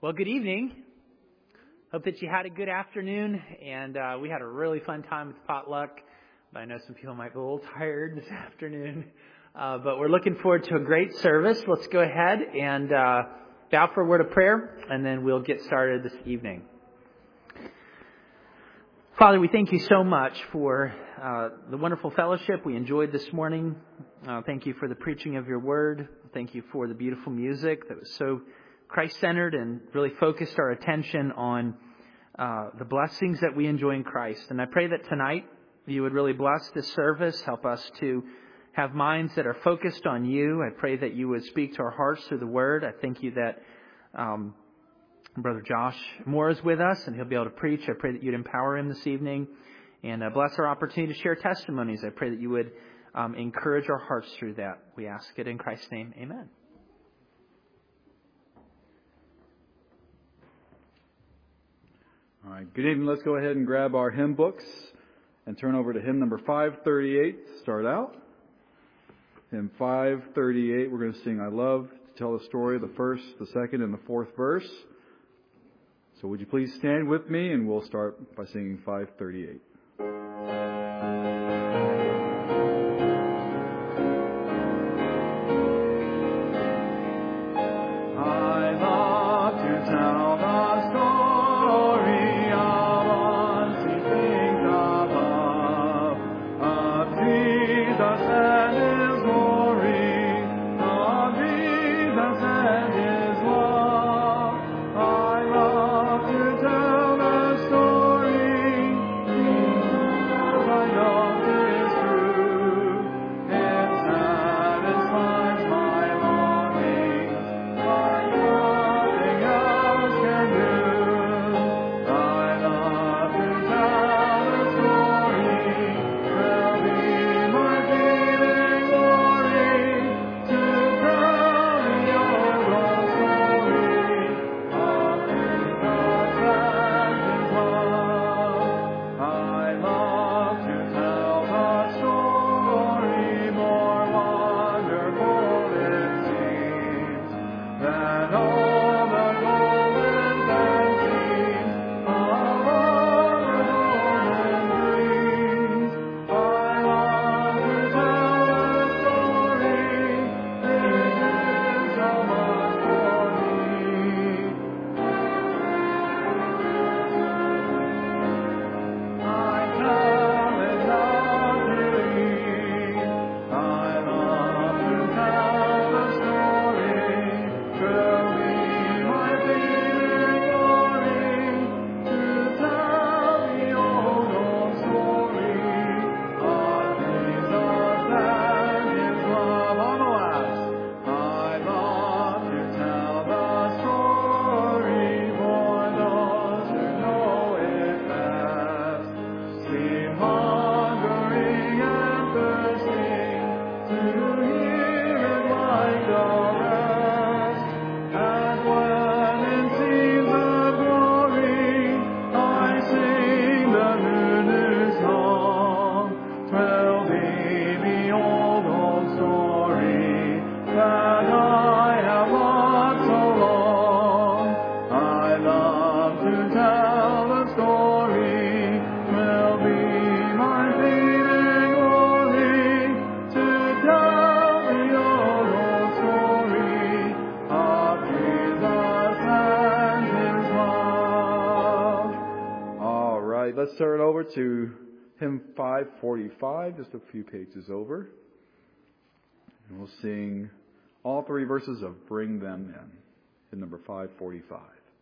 Well, good evening. Hope that you had a good afternoon, and we had a really fun time with potluck. But I know some people might be a little tired this afternoon. But we're looking forward to a great service. Let's go ahead and bow for a word of prayer, and then we'll get started this evening. Father, we thank you so much for the wonderful fellowship we enjoyed this morning. Thank you for the preaching of your word. Thank you for the beautiful music that was so Christ-centered and really focused our attention on the blessings that we enjoy in Christ. And I pray that tonight you would really bless this service, help us to have minds that are focused on you. I pray that you would speak to our hearts through the word. I thank you that Brother Josh Moore is with us and he'll be able to preach. I pray that you'd empower him this evening and bless our opportunity to share testimonies. I pray that you would encourage our hearts through that. We ask it in Christ's name. Amen. All right, good evening. Let's go ahead and grab our hymn books and turn over to hymn number 538 to start out. Hymn 538, we're going to sing I Love to Tell the Story, the first, the second, and the fourth verse. So would you please stand with me, and we'll start by singing 538. Let's turn over to hymn 545, just a few pages over. And we'll sing all three verses of Bring Them In, hymn number 545.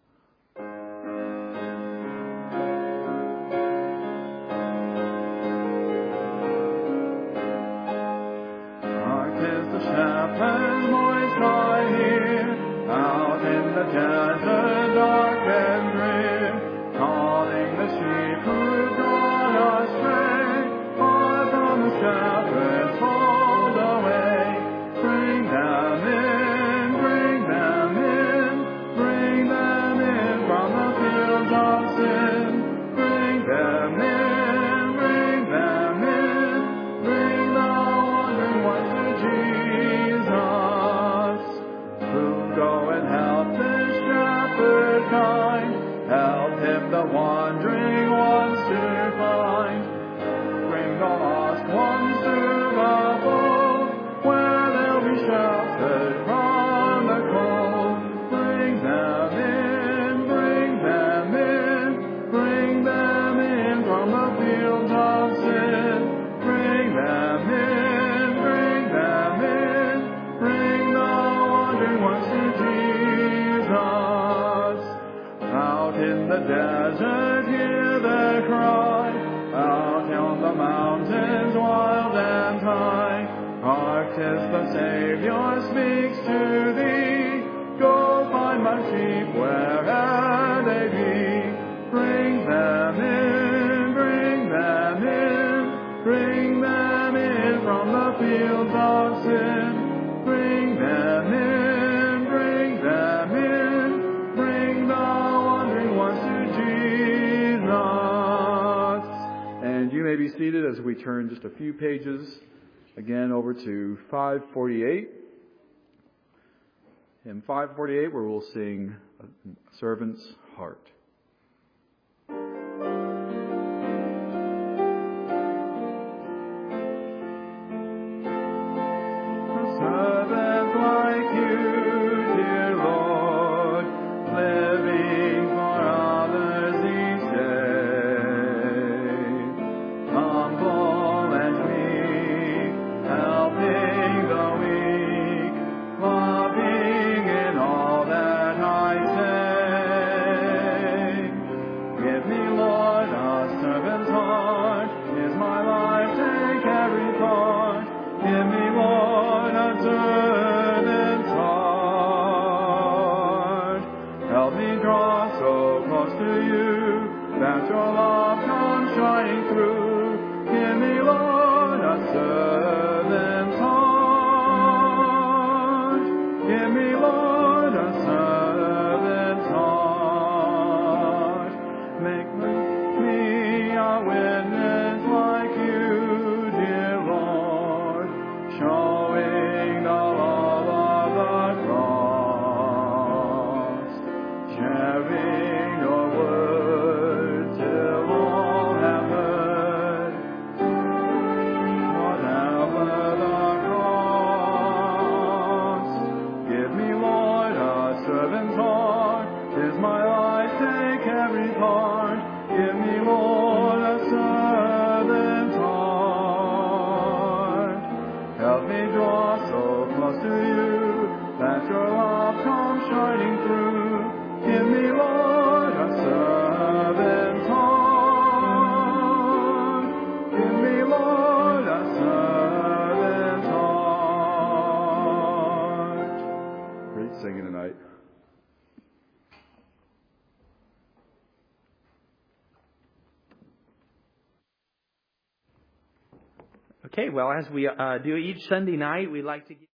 Hark is the shepherd's voice I hear, out in the desert dark and drear, calling the sheep who've gone astray, far from the shepherd's fold away. Bring them in, bring them in, bring them in from the fields of sin. Bring them in, bring them in, bring the wandering ones to Jesus, who go and help this shepherd. is kind. Help him the wandering ones to find. Bring the lost ones to the fold, where they'll be sheltered from the cold. Bring them in, bring them in, bring them in from the fields of sin. Bring them in, bring them in, bring the wandering ones to Jesus. Out in the desert hear their cry, out on the mountains wild and high. Hark, 'tis the Savior speaks to thee, go find my sheep wherever they be. Bring them in, bring them in, bring them in from the fields of sin. Bring them in, bring them in, bring the wandering ones to Jesus. And you may be seated as we turn just a few pages again over to 548. Hymn 548, where we'll sing A Servant's Heart. Servant like you, dear Lord, living for others each day, humble and meek, helping the weak, loving in all that I say. Give me, Lord, a servant's heart, is my life, take every part. Give me, Lord, a servant's heart. Help me draw so close to you that your love comes shining through. Give me, Lord, a servant's heart. Give me, Lord, a servant's heart. Make me a witness like you, dear Lord, showing the love of the cross, sharing your word till all have heard. Whatever the cross, give me, Lord, a servant's heart. Is my life, take every part. Give me, Lord, a servant's heart. Help me draw so close to you that your love comes shining through. Give me, Lord, a servant's heart. Give me, Lord, a servant's heart. Great singing tonight. Okay, well, as we do each Sunday night, we like to give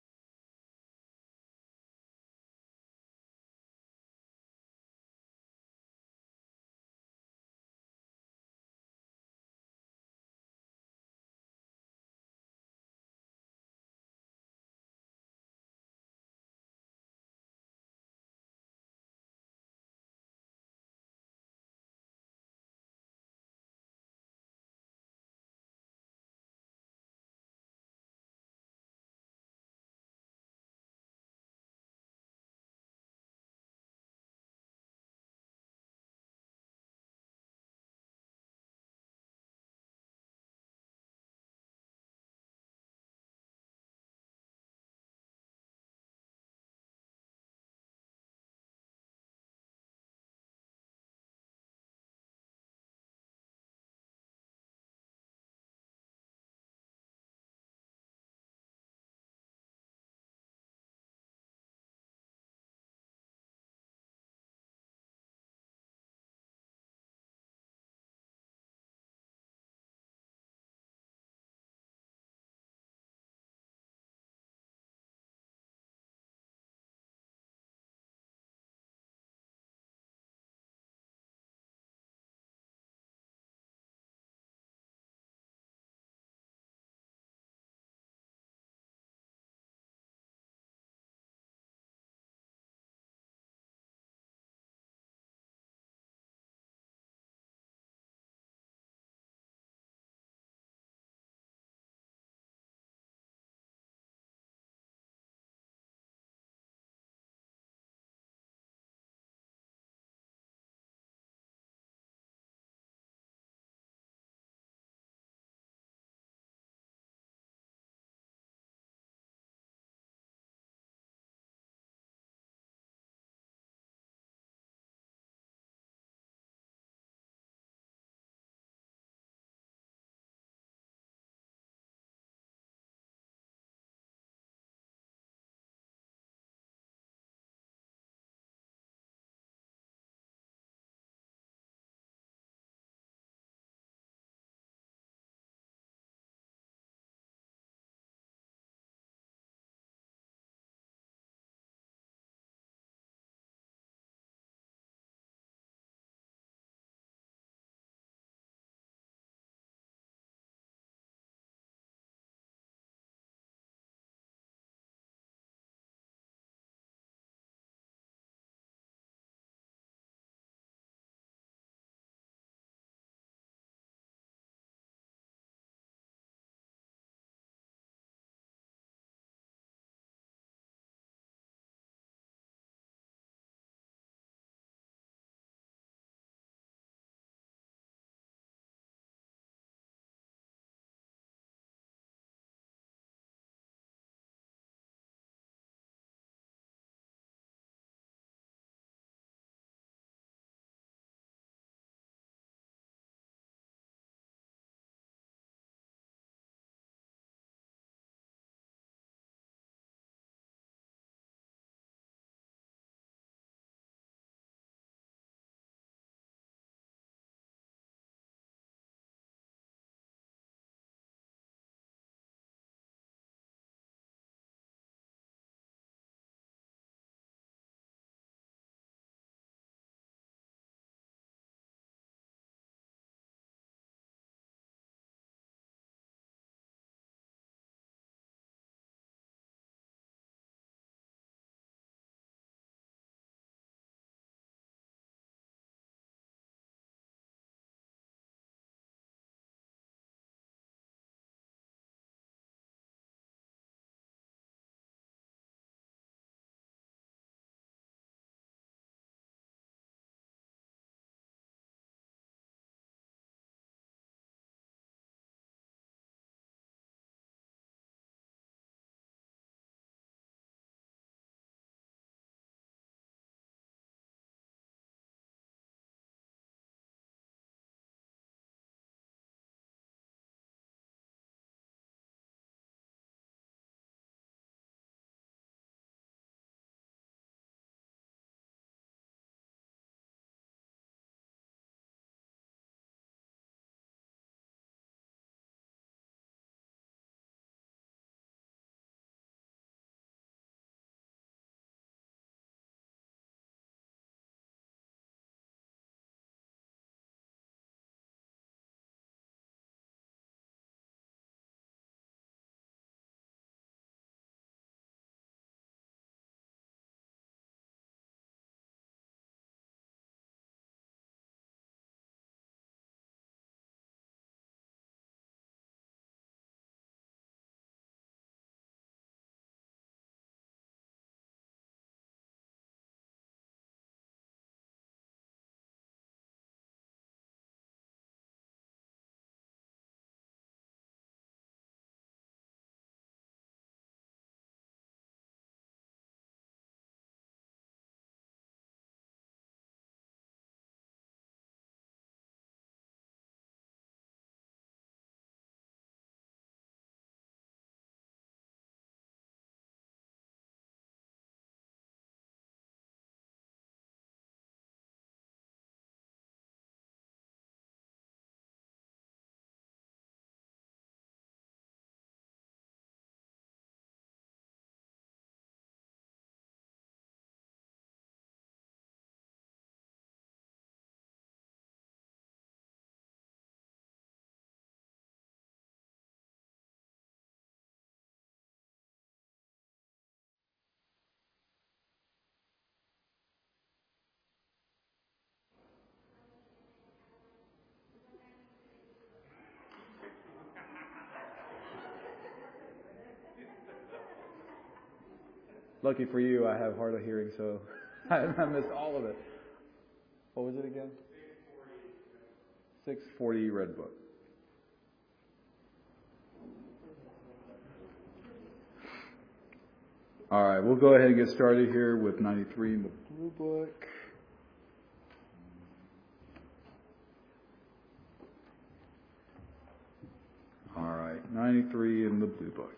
Lucky for you, I have hard of hearing, so I missed all of it. What was it again? 640 Red Book. All right, we'll go ahead and get started here with 93 in the Blue Book. All right, 93 in the Blue Book.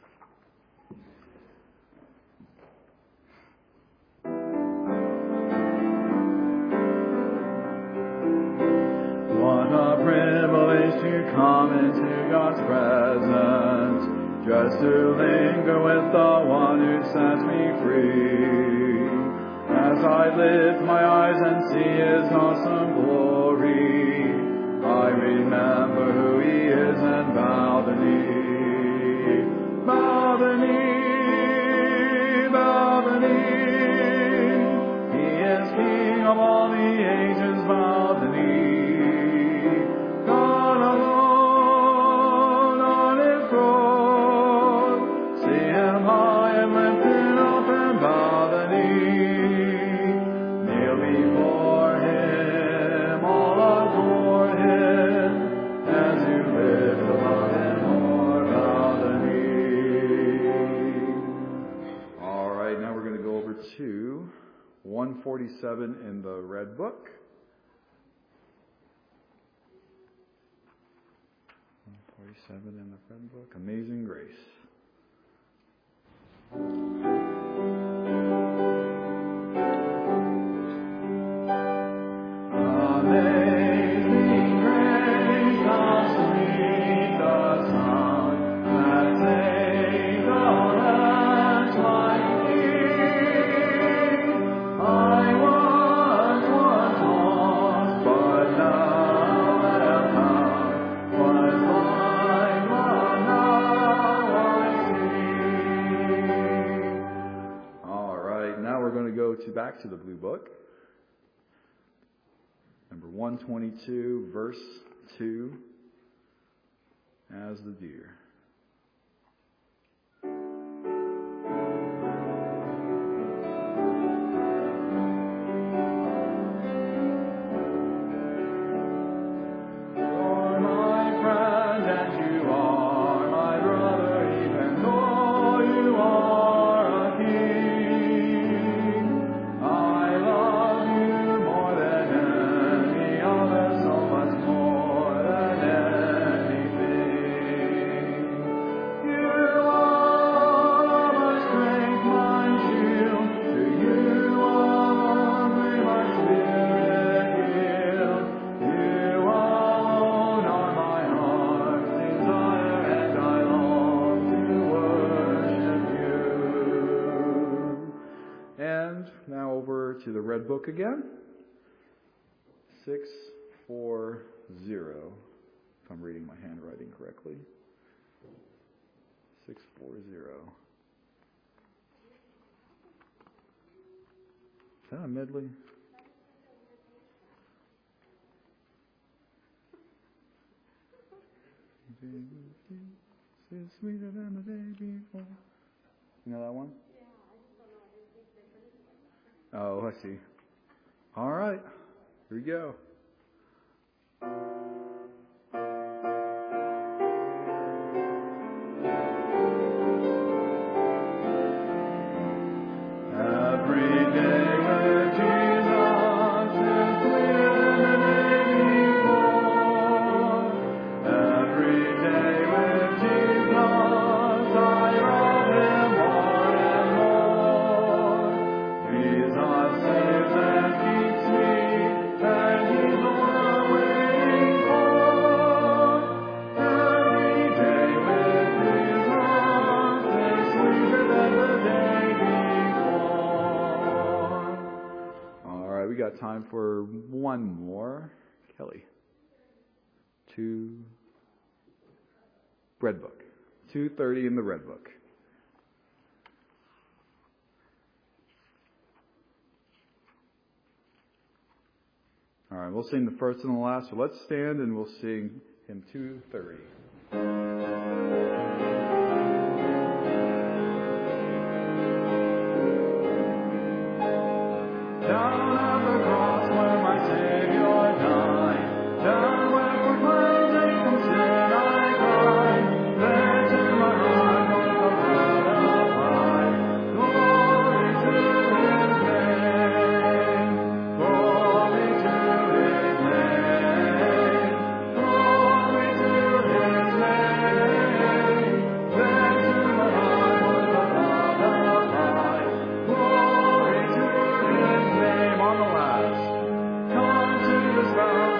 What a privilege to come into God's presence, just to linger with the one who sets me free. As I lift my eyes and see His awesome glory, I remember who He is and bow the knee. Bow the knee, bow the knee. He is King of all the ages, bow the knee. God alone on His throne, see Him high and lifted up and bow the knee. Kneel before Him, all adore Him, as you live above and more, bow the knee. All right, now we're going to go over to 147 in the Red Book. 147 in the Red Book, Amazing Grace. Amazing grace, how sweet the sound that saved a wretch like me. I was once lost, but now am found. Was blind, but now I see. All right, now we're going to go back to the Blue Book. Number 122, verse 2, as the deer. You're my friend and you are my brother, even though you are a king. I love you more than any other, so much more than anything. You are my strength, my shield. To you alone may my spirit yield. You alone are my heart's desire, and I long to worship you. And now over to the Red Book again. 640, if I'm reading my handwriting correctly. 640. Is that a medley? Is sweeter than the day before. You know that one? Oh, I see. All right, here we go. Every day with Jesus is sweeter than the day before. Every day with Jesus, I love Him more and more. Jesus saves and keeps me, and He's all I'm waiting for. Every day with Jesus is sweeter than the day before. All right, we got time for one more. Kelly. Red Book. 230 in the Red Book. All right, we'll sing the first and the last. So let's stand and we'll sing hymn 230.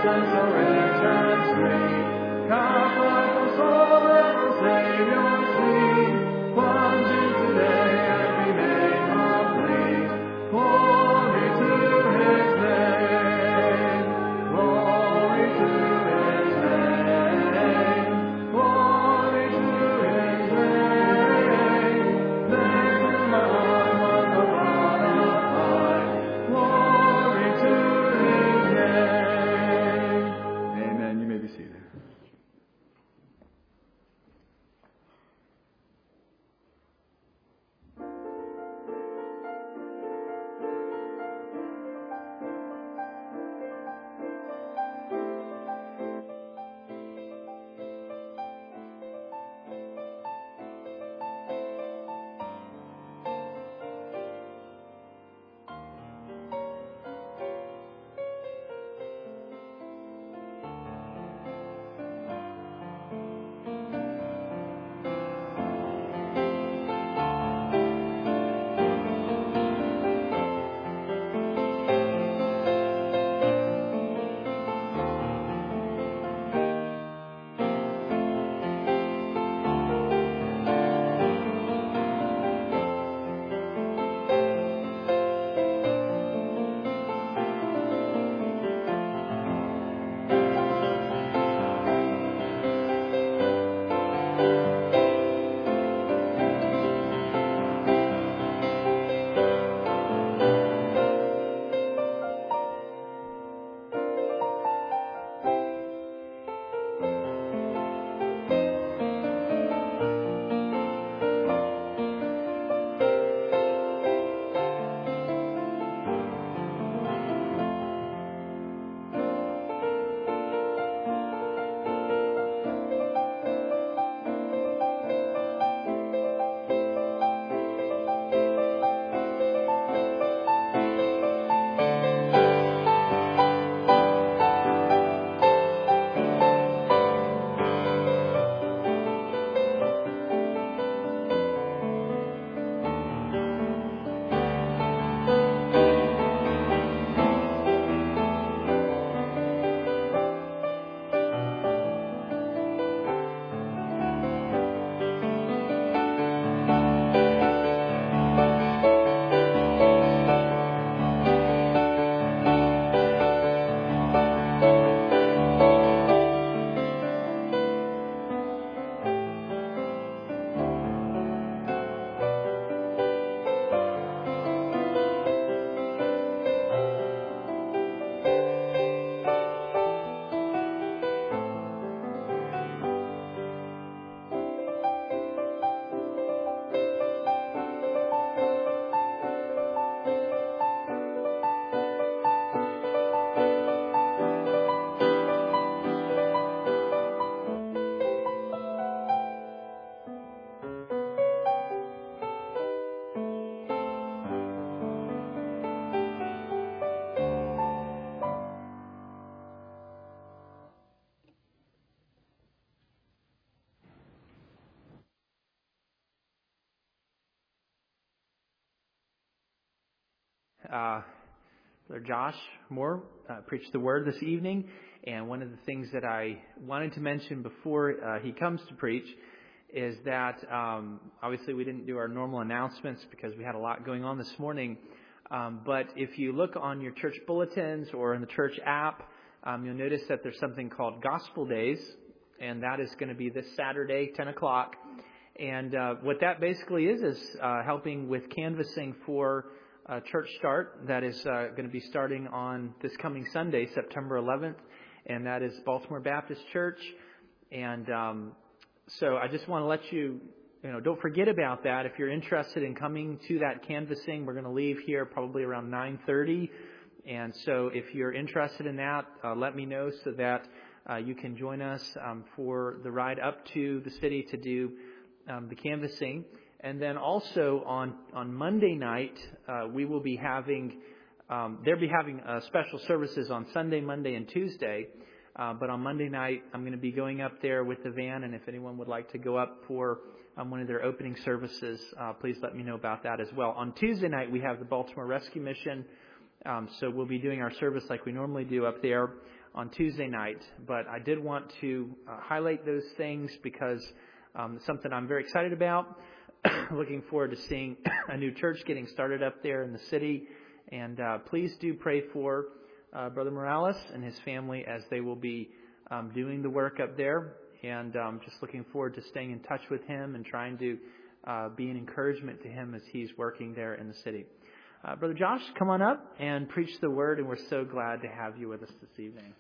Brother Josh Moore preached the word this evening, and one of the things that I wanted to mention before he comes to preach is that obviously we didn't do our normal announcements because we had a lot going on this morning, but if you look on your church bulletins or in the church app, you'll notice that there's something called Gospel Days, and that is going to be this Saturday, 10 o'clock. And what that basically is helping with canvassing for church start. That is going to be starting on this coming Sunday, September 11th, and that is Baltimore Baptist Church. And so I just want to let you don't forget about that. If you're interested in coming to that canvassing, we're going to leave here probably around 9:30. And so if you're interested in that, let me know so that you can join us for the ride up to the city to do the canvassing. And then also on Monday night, we will be having, they'll be having special services on Sunday, Monday, and Tuesday. But on Monday night, I'm going to be going up there with the van. And if anyone would like to go up for one of their opening services, please let me know about that as well. On Tuesday night, we have the Baltimore Rescue Mission So we'll be doing our service like we normally do up there on Tuesday night. But I did want to highlight those things because it's something I'm very excited about. Looking forward to seeing a new church getting started up there in the city. And please do pray for Brother Morales and his family as they will be doing the work up there. And just looking forward to staying in touch with him and trying to be an encouragement to him as he's working there in the city. Brother Josh, come on up and preach the word, and we're so glad to have you with us this evening.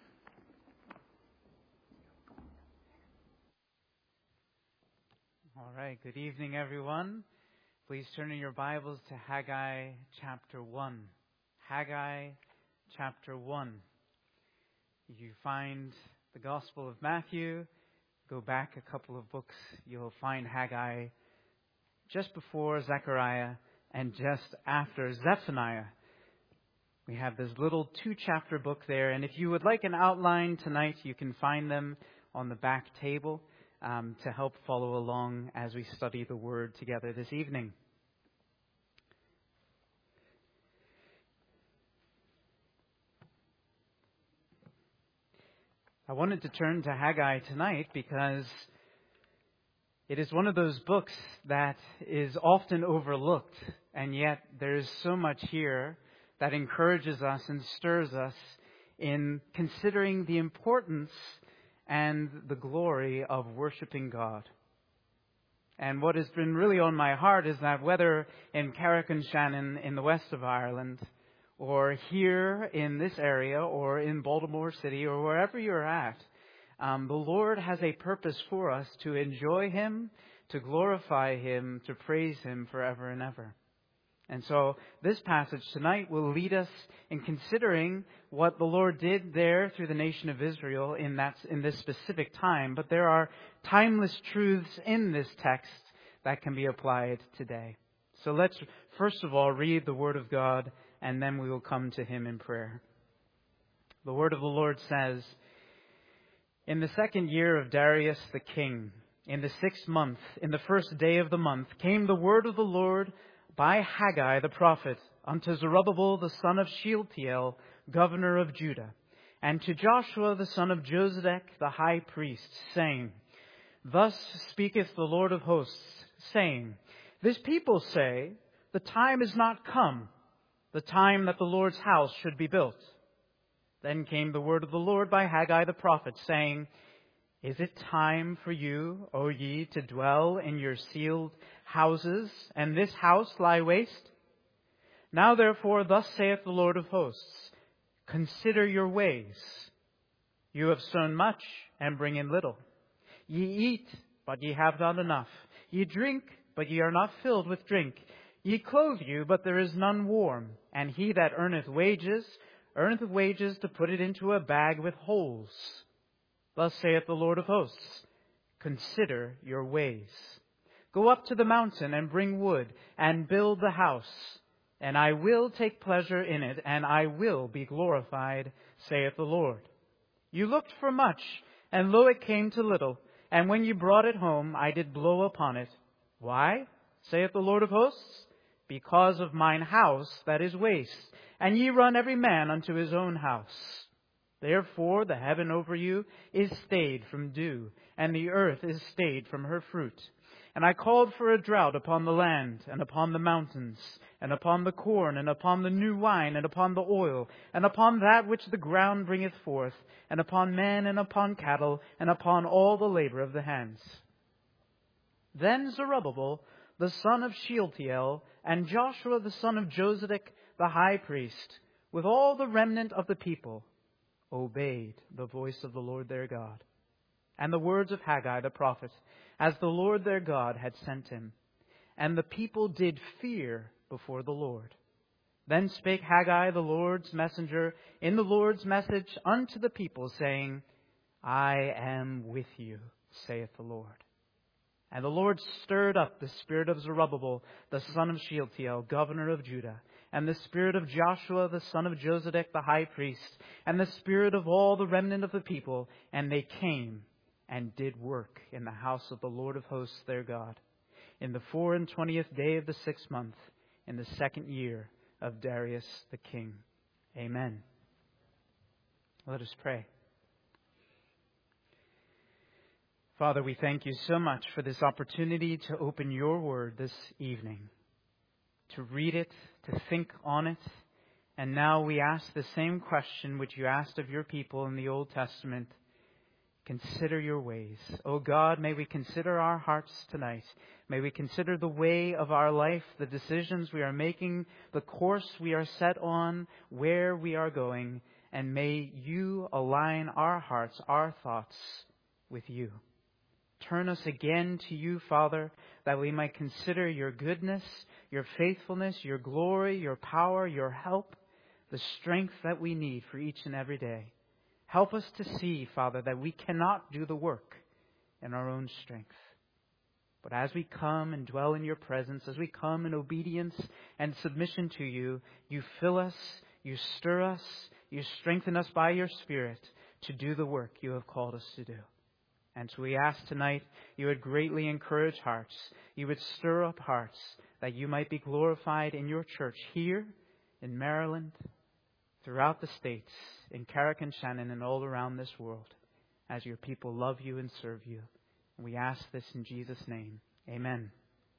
All right, good evening, everyone. Please turn in your Bibles to Haggai chapter 1. Haggai chapter 1. You find the Gospel of Matthew, go back a couple of books, you'll find Haggai just before Zechariah and just after Zephaniah. We have this little 2-chapter book there, and if you would like an outline tonight, you can find them on the back table to help follow along as we study the Word together this evening. I wanted to turn to Haggai tonight because it is one of those books that is often overlooked, and yet there is so much here that encourages us and stirs us in considering the importance and the glory of worshiping God. And what has been really on my heart is that whether in Carrick-on-Shannon in the west of Ireland, or here in this area, or in Baltimore City, or wherever you're at, the Lord has a purpose for us to enjoy Him, to glorify Him, to praise Him forever and ever. And so this passage tonight will lead us in considering what the Lord did there through the nation of Israel in this specific time. But there are timeless truths in this text that can be applied today. So let's first of all read the Word of God, and then we will come to Him in prayer. The Word of the Lord says, "In the 2nd year of Darius the king, in the 6th month, in the 1st day of the month, came the word of the Lord by Haggai the prophet unto Zerubbabel the son of Shealtiel, governor of Judah, and to Joshua the son of Josedech the high priest, saying, Thus speaketh the Lord of hosts, saying, This people say, The time is not come, the time that the Lord's house should be built. Then came the word of the Lord by Haggai the prophet, saying, Is it time for you, O ye, to dwell in your sealed houses, and this house lie waste? Now therefore, thus saith the Lord of hosts, Consider your ways. You have sown much, and bring in little. Ye eat, but ye have not enough. Ye drink, but ye are not filled with drink. Ye clothe you, but there is none warm. And he that earneth wages to put it into a bag with holes. Thus saith the Lord of hosts, Consider your ways. Go up to the mountain and bring wood, and build the house. And I will take pleasure in it, and I will be glorified, saith the Lord. You looked for much, and lo, it came to little. And when you brought it home, I did blow upon it. Why, saith the Lord of hosts? Because of mine house that is waste, and ye run every man unto his own house. Therefore the heaven over you is stayed from dew, and the earth is stayed from her fruit. And I called for a drought upon the land, and upon the mountains, and upon the corn, and upon the new wine, and upon the oil, and upon that which the ground bringeth forth, and upon men, and upon cattle, and upon all the labor of the hands. Then Zerubbabel, the son of Shealtiel, and Joshua, the son of Josedech, the high priest, with all the remnant of the people, obeyed the voice of the Lord their God, and the words of Haggai the prophet, as the Lord their God had sent him. And the people did fear before the Lord. Then spake Haggai the Lord's messenger in the Lord's message unto the people, saying, I am with you, saith the Lord. And the Lord stirred up the spirit of Zerubbabel, the son of Shealtiel, governor of Judah, and the spirit of Joshua, the son of Josedech, the high priest, and the spirit of all the remnant of the people, and they came and did work in the house of the Lord of hosts their God, in the 24th day of the 6th month, in the 2nd year of Darius the king. Amen. Let us pray. Father, we thank you so much for this opportunity to open your word this evening, to read it, to think on it. And now we ask the same question which you asked of your people in the Old Testament. Consider your ways. O God, may we consider our hearts tonight. May we consider the way of our life, the decisions we are making, the course we are set on, where we are going. And may you align our hearts, our thoughts with you. Turn us again to you, Father, that we might consider your goodness, your faithfulness, your glory, your power, your help, the strength that we need for each and every day. Help us to see, Father, that we cannot do the work in our own strength. But as we come and dwell in your presence, as we come in obedience and submission to you, you fill us, you stir us, you strengthen us by your Spirit to do the work you have called us to do. And so we ask tonight you would greatly encourage hearts. You would stir up hearts that you might be glorified in your church here in Maryland, throughout the states, in Carrick and Shannon, and all around this world, as your people love you and serve you. And we ask this in Jesus' name. Amen.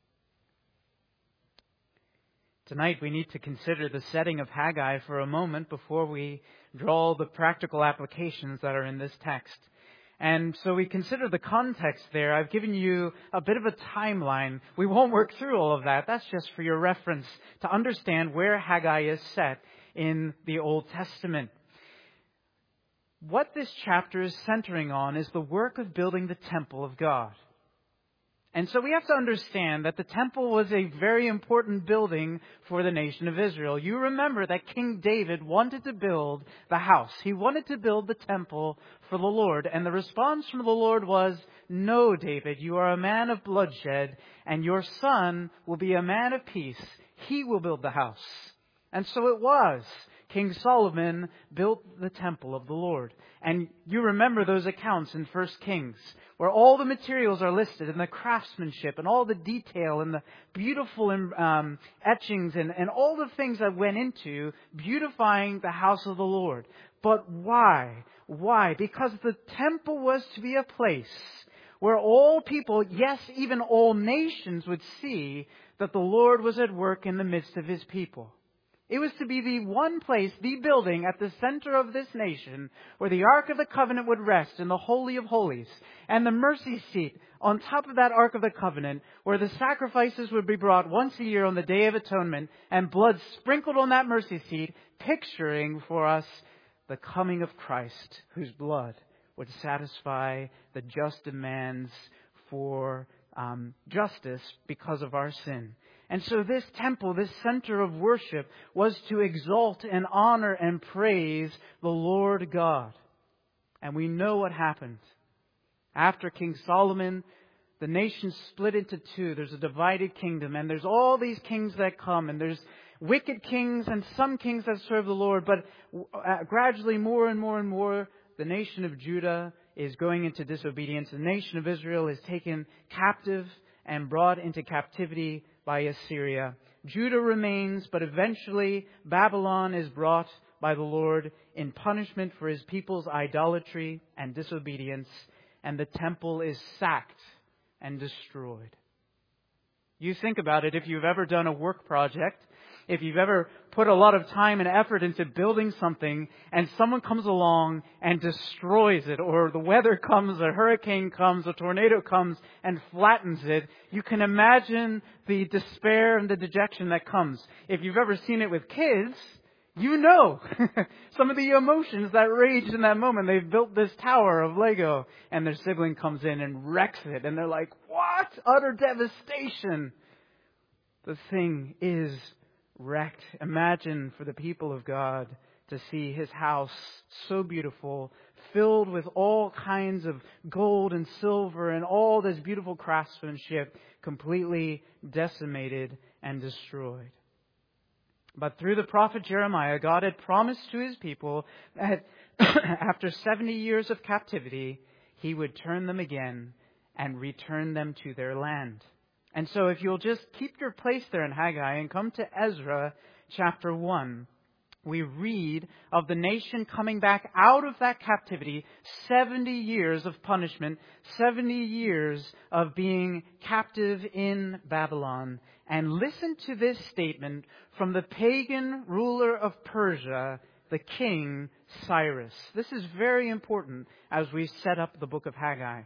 Tonight we need to consider the setting of Haggai for a moment before we draw the practical applications that are in this text. And so we consider the context there. I've given you a bit of a timeline. We won't work through all of that. That's just for your reference to understand where Haggai is set in the Old Testament. What this chapter is centering on is the work of building the temple of God. And so we have to understand that the temple was a very important building for the nation of Israel. You remember that King David wanted to build the house. He wanted to build the temple for the Lord. And the response from the Lord was, "No, David, you are a man of bloodshed, and your son will be a man of peace. He will build the house." And so it was. King Solomon built the temple of the Lord. And you remember those accounts in 1 Kings, where all the materials are listed, and the craftsmanship, and all the detail, and the beautiful etchings, and all the things that went into beautifying the house of the Lord. But why? Why? Because the temple was to be a place where all people, yes, even all nations, would see that the Lord was at work in the midst of His people. It was to be the one place, the building at the center of this nation where the Ark of the Covenant would rest in the Holy of Holies, and the mercy seat on top of that Ark of the Covenant, where the sacrifices would be brought once a year on the Day of Atonement, and blood sprinkled on that mercy seat, picturing for us the coming of Christ, whose blood would satisfy the just demands for justice because of our sin. And so this temple, this center of worship, was to exalt and honor and praise the Lord God. And we know what happened. After King Solomon, the nation split into two. There's a divided kingdom, and there's all these kings that come, and there's wicked kings and some kings that serve the Lord. But gradually, more and more and more, the nation of Judah is going into disobedience. The nation of Israel is taken captive and brought into captivity by Assyria. Judah remains, but eventually Babylon is brought by the Lord in punishment for His people's idolatry and disobedience, and the temple is sacked and destroyed. You think about it, if you've ever done a work project, if you've ever put a lot of time and effort into building something, and someone comes along and destroys it, or the weather comes, a hurricane comes, a tornado comes and flattens it, you can imagine the despair and the dejection that comes. If you've ever seen it with kids, you know some of the emotions that rage in that moment. They've built this tower of Lego, and their sibling comes in and wrecks it, and they're like, "What? Utter devastation!" The thing is wrecked. Imagine for the people of God to see His house so beautiful, filled with all kinds of gold and silver and all this beautiful craftsmanship, completely decimated and destroyed. But through the prophet Jeremiah, God had promised to His people that after 70 years of captivity, He would turn them again and return them to their land. And so if you'll just keep your place there in Haggai and come to Ezra chapter 1, we read of the nation coming back out of that captivity, 70 years of punishment, 70 years of being captive in Babylon. And listen to this statement from the pagan ruler of Persia, the king Cyrus. This is very important as we set up the book of Haggai.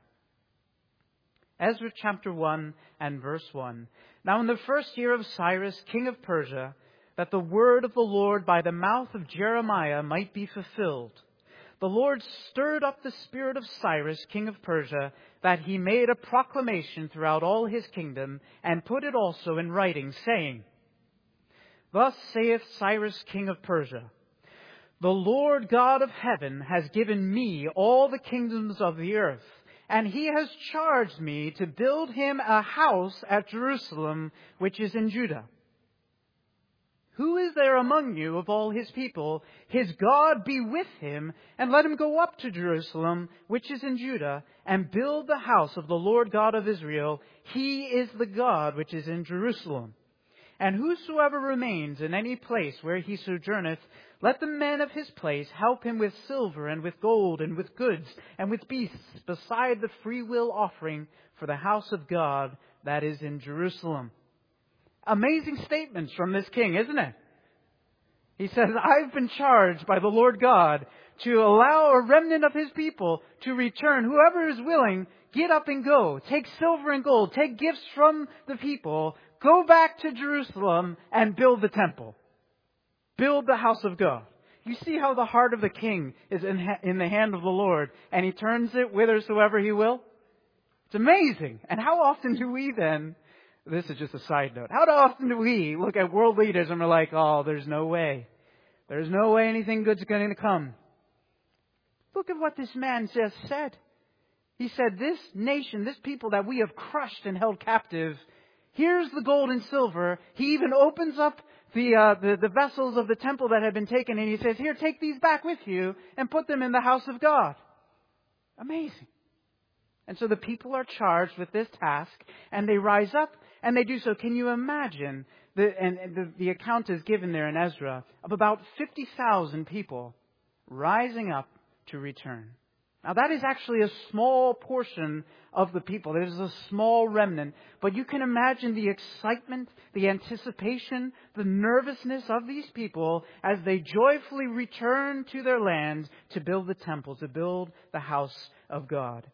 Ezra chapter 1 and verse 1. Now in the first year of Cyrus, king of Persia, that the word of the Lord by the mouth of Jeremiah might be fulfilled, the Lord stirred up the spirit of Cyrus, king of Persia, that he made a proclamation throughout all his kingdom, and put it also in writing, saying, Thus saith Cyrus, king of Persia, The Lord God of heaven has given me all the kingdoms of the earth, and he has charged me to build him a house at Jerusalem, which is in Judah. Who is there among you of all his people? His God be with him, and let him go up to Jerusalem, which is in Judah, and build the house of the Lord God of Israel. He is the God which is in Jerusalem. And whosoever remains in any place where he sojourneth, let the men of his place help him with silver and with gold and with goods and with beasts, beside the freewill offering for the house of God that is in Jerusalem. Amazing statements from this king, isn't it? He says, I've been charged by the Lord God to allow a remnant of his people to return. Whoever is willing, get up and go. Take silver and gold. Take gifts from the people. Go back to Jerusalem and build the temple. Build the house of God. You see how the heart of the king is in the hand of the Lord, and he turns it whithersoever he will? It's amazing. And how often do we then, this is just a side note, how often do we look at world leaders and we're like, oh, there's no way. There's no way anything good's going to come. Look at what this man just said. He said, this nation, this people that we have crushed and held captive, here's the gold and silver. He even opens up the vessels of the temple that had been taken, and he says, here, take these back with you and put them in the house of God. Amazing. And so the people are charged with this task, and they rise up and they do so. Can you imagine? The account is given there in Ezra of about 50,000 people rising up to return. Now that is actually a small portion of the people. There's a small remnant. But you can imagine the excitement, the anticipation, the nervousness of these people as they joyfully return to their land to build the temple, to build the house of God.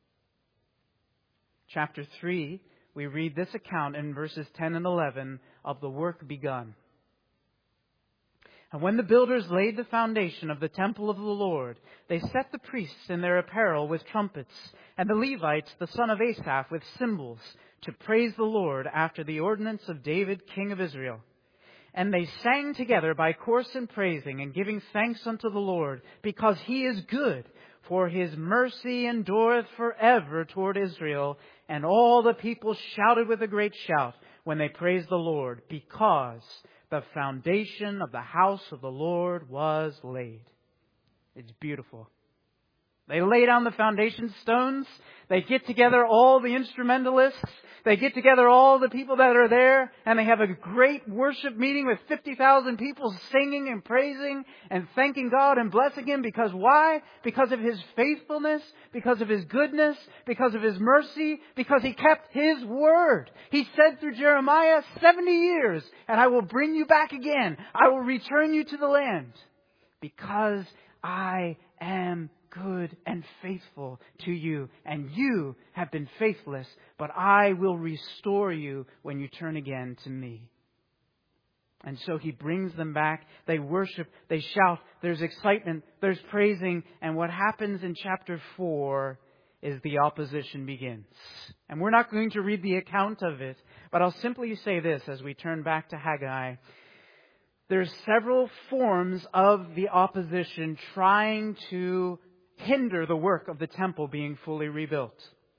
Chapter 3, we read this account in verses 10 and 11 of the work begun. And when the builders laid the foundation of the temple of the Lord, they set the priests in their apparel with trumpets, and the Levites, the son of Asaph, with cymbals, to praise the Lord after the ordinance of David, king of Israel. And they sang together by course in praising and giving thanks unto the Lord, because he is good, for his mercy endureth forever toward Israel. And all the people shouted with a great shout when they praised the Lord, because the foundation of the house of the Lord was laid. It's beautiful. They lay down the foundation stones. They get together all the instrumentalists. They get together all the people that are there. And they have a great worship meeting with 50,000 people singing and praising and thanking God and blessing Him. Because why? Because of His faithfulness. Because of His goodness. Because of His mercy. Because He kept His word. He said through Jeremiah, 70 years and I will bring you back again. I will return you to the land. Because I am good and faithful to you, and you have been faithless, but I will restore you when you turn again to me. And so He brings them back. They worship, they shout, there's excitement, there's praising, and what happens in chapter 4 is the opposition begins. And we're not going to read the account of it, but I'll simply say this as we turn back to Haggai. There's several forms of the opposition trying to hinder the work of the temple being fully rebuilt.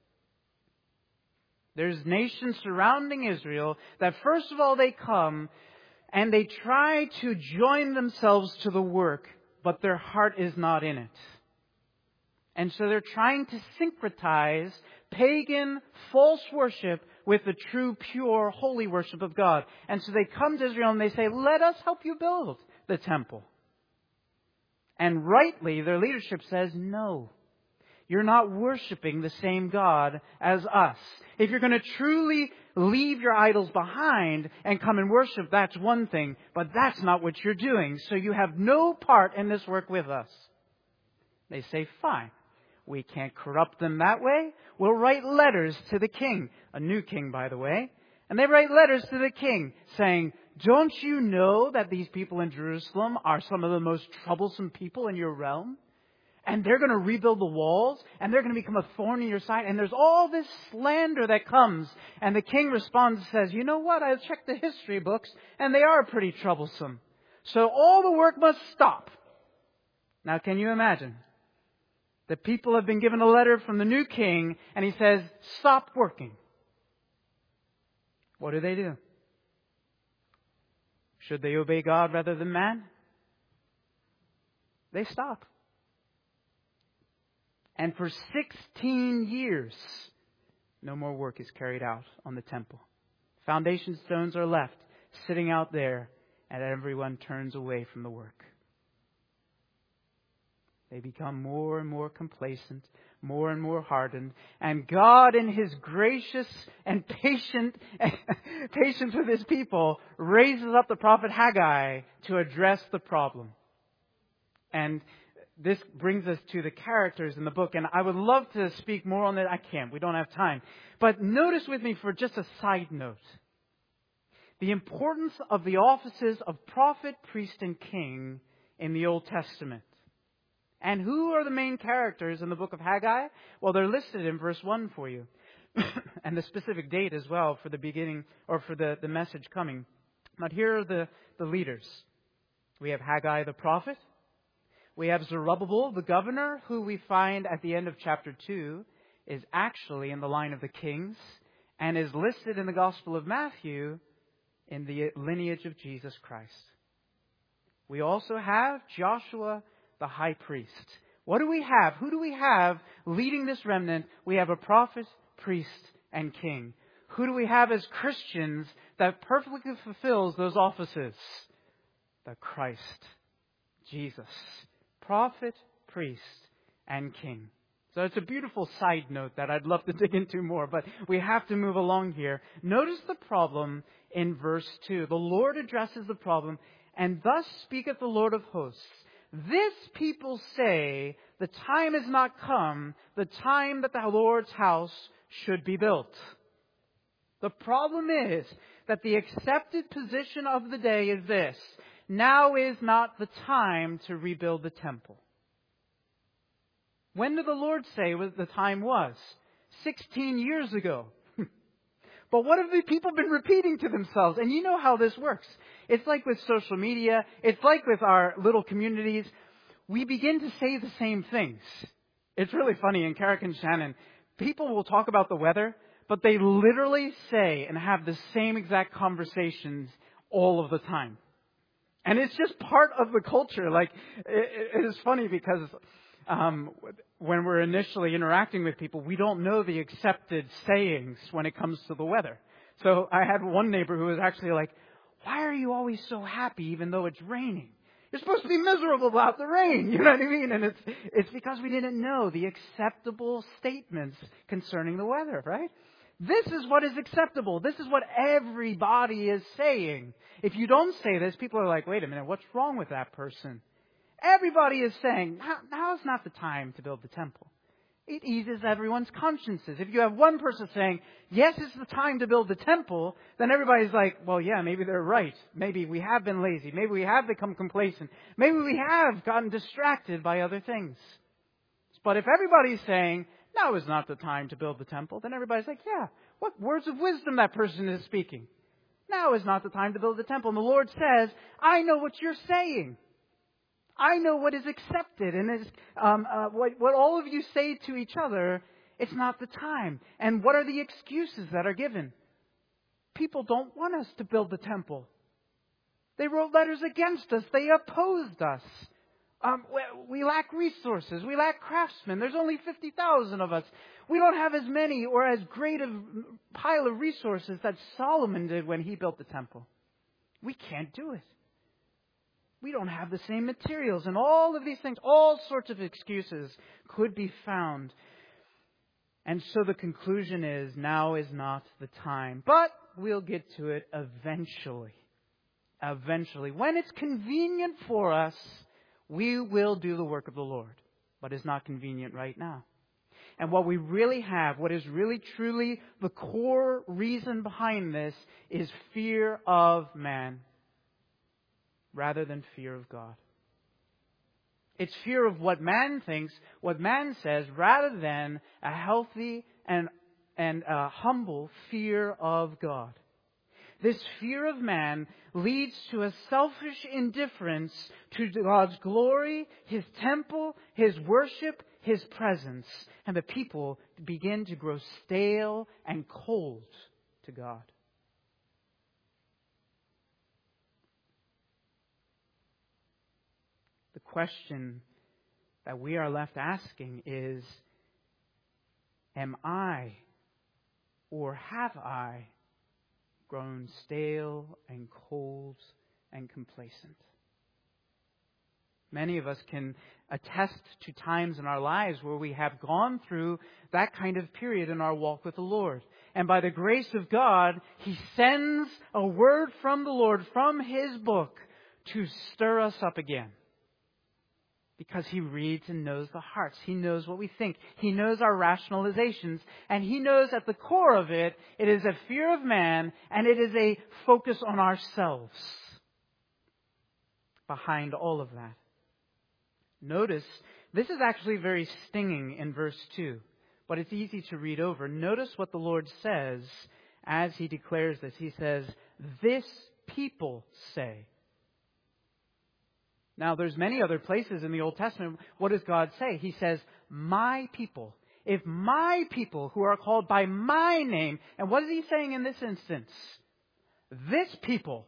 There's nations surrounding Israel that first of all they come and they try to join themselves to the work, but their heart is not in it. And so they're trying to syncretize pagan false worship with the true, pure, holy worship of God. And so they come to Israel and they say, let us help you build the temple. And rightly, their leadership says, no, you're not worshiping the same God as us. If you're going to truly leave your idols behind and come and worship, that's one thing, but that's not what you're doing. So you have no part in this work with us. They say, fine. We can't corrupt them that way. We'll write letters to the king. A new king, by the way. And they write letters to the king saying, don't you know that these people in Jerusalem are some of the most troublesome people in your realm? And they're going to rebuild the walls, and they're going to become a thorn in your side. And there's all this slander that comes. And the king responds and says, you know what? I've checked the history books, and they are pretty troublesome. So all the work must stop. Now, can you imagine? The people have been given a letter from the new king, and he says, stop working. What do? Should they obey God rather than man? They stop. And for 16 years, no more work is carried out on the temple. Foundation stones are left sitting out there, and everyone turns away from the work. They become more and more complacent, more and more hardened. And God, in His gracious and patience with His people, raises up the prophet Haggai to address the problem. And this brings us to the characters in the book. And I would love to speak more on that. I can't. We don't have time. But notice with me for just a side note the importance of the offices of prophet, priest, and king in the Old Testament. And who are the main characters in the book of Haggai? Well, they're listed in verse 1 for you. And the specific date as well for the beginning or for the message coming. But here are the leaders. We have Haggai the prophet. We have Zerubbabel the governor, who we find at the end of chapter 2 is actually in the line of the kings and is listed in the Gospel of Matthew in the lineage of Jesus Christ. We also have Joshua the high priest. What do we have? Who do we have leading this remnant? We have a prophet, priest, and king. Who do we have as Christians that perfectly fulfills those offices? The Christ, Jesus, prophet, priest, and king. So it's a beautiful side note that I'd love to dig into more, but we have to move along here. Notice the problem in verse 2. The Lord addresses the problem, and thus speaketh the Lord of hosts. This people say, the time has not come, the time that the Lord's house should be built. The problem is that the accepted position of the day is this: now is not the time to rebuild the temple. When did the Lord say the time was? 16 years ago. But what have the people been repeating to themselves? And you know how this works. It's like with social media. It's like with our little communities. We begin to say the same things. It's really funny in Carrick and Shannon. People will talk about the weather, but they literally say and have the same exact conversations all of the time. And it's just part of the culture. Like, it is funny because when we're initially interacting with people, we don't know the accepted sayings when it comes to the weather. So I had one neighbor who was actually like, why are you always so happy even though it's raining? You're supposed to be miserable about the rain. You know what I mean? And it's because we didn't know the acceptable statements concerning the weather, right? This is what is acceptable. This is what everybody is saying. If you don't say this, people are like, wait a minute, what's wrong with that person? Everybody is saying, now is not the time to build the temple. It eases everyone's consciences. If you have one person saying, yes, it's the time to build the temple, then everybody's like, well, yeah, maybe they're right. Maybe we have been lazy. Maybe we have become complacent. Maybe we have gotten distracted by other things. But if everybody's saying, now is not the time to build the temple, then everybody's like, yeah, what words of wisdom that person is speaking. Now is not the time to build the temple. And the Lord says, I know what you're saying. I know what is accepted and is what all of you say to each other. It's not the time. And what are the excuses that are given? People don't want us to build the temple. They wrote letters against us. They opposed us. We lack resources. We lack craftsmen. There's only 50,000 of us. We don't have as many or as great a pile of resources that Solomon did when he built the temple. We can't do it. We don't have the same materials, and all of these things, all sorts of excuses could be found. And so the conclusion is, now is not the time. But we'll get to it eventually. Eventually. When it's convenient for us, we will do the work of the Lord. But it's not convenient right now. And what we really have, what is really truly the core reason behind this, is fear of man rather than fear of God. It's fear of what man thinks, what man says, rather than a healthy and a humble fear of God. This fear of man leads to a selfish indifference to God's glory, His temple, His worship, His presence. And the people begin to grow stale and cold to God. The question that we are left asking is, am I or have I grown stale and cold and complacent? Many of us can attest to times in our lives where we have gone through that kind of period in our walk with the Lord. And by the grace of God, He sends a word from the Lord, from His book, to stir us up again. Because He reads and knows the hearts. He knows what we think. He knows our rationalizations. And He knows at the core of it, it is a fear of man and it is a focus on ourselves behind all of that. Notice, this is actually very stinging in verse 2, but it's easy to read over. Notice what the Lord says as He declares this. He says, "This people say." Now, there's many other places in the Old Testament. What does God say? He says, "My people." If my people who are called by my name, and what is He saying in this instance? This people.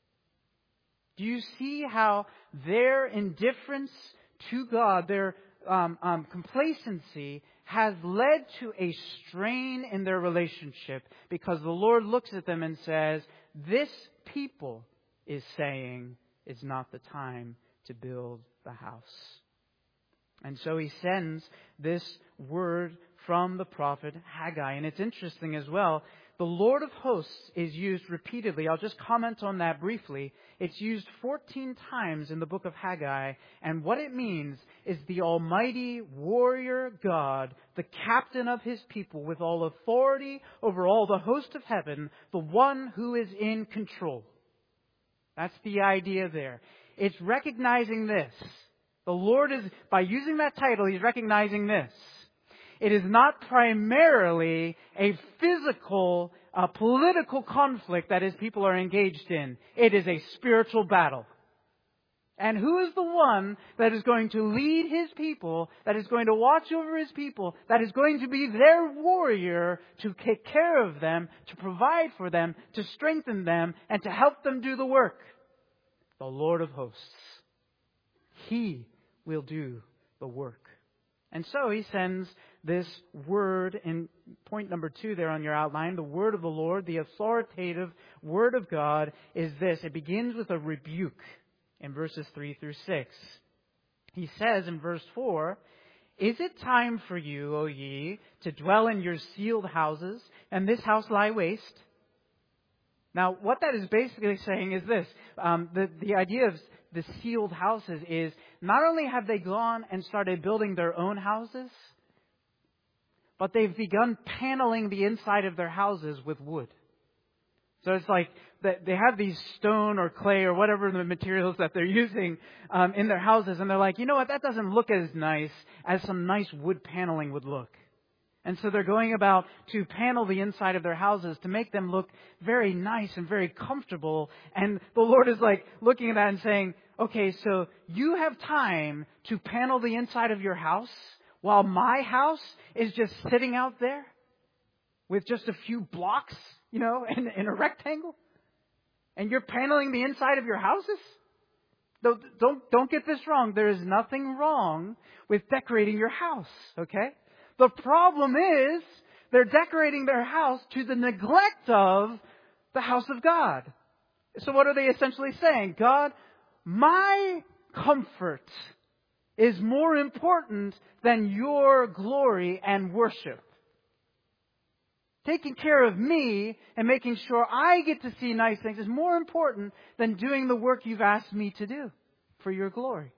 Do you see how their indifference to God, their complacency, has led to a strain in their relationship? Because the Lord looks at them and says, this people is saying it's not the time to build the house. And so He sends this word from the prophet Haggai. And it's interesting as well, the Lord of hosts is used repeatedly. I'll just comment on that briefly. It's used 14 times in the book of Haggai. And what it means is the almighty warrior God, the captain of His people with all authority over all the host of heaven, the one who is in control. That's the idea there. It's recognizing this. The Lord is, by using that title, He's recognizing this. It is not primarily a physical, political conflict that His people are engaged in. It is a spiritual battle. And who is the one that is going to lead His people, that is going to watch over His people, that is going to be their warrior to take care of them, to provide for them, to strengthen them, and to help them do the work? The Lord of hosts. He will do the work. And so He sends this word in point number 2 there on your outline. The word of the Lord, the authoritative word of God, is this. It begins with a rebuke in verses 3 through 6. He says in verse 4, "Is it time for you, O ye, to dwell in your sealed houses, and this house lie waste?" Now, what that is basically saying is this. The idea of the sealed houses is not only have they gone and started building their own houses, but they've begun paneling the inside of their houses with wood. So it's like they have these stone or clay or whatever the materials that they're using in their houses. And they're like, you know what, that doesn't look as nice as some nice wood paneling would look. And so they're going about to panel the inside of their houses to make them look very nice and very comfortable. And the Lord is like looking at that and saying, okay, so you have time to panel the inside of your house while my house is just sitting out there with just a few blocks, in a rectangle? And you're paneling the inside of your houses? Don't get this wrong. There is nothing wrong with decorating your house, okay? The problem is they're decorating their house to the neglect of the house of God. So what are they essentially saying? God, my comfort is more important than your glory and worship. Taking care of me and making sure I get to see nice things is more important than doing the work you've asked me to do for your glory.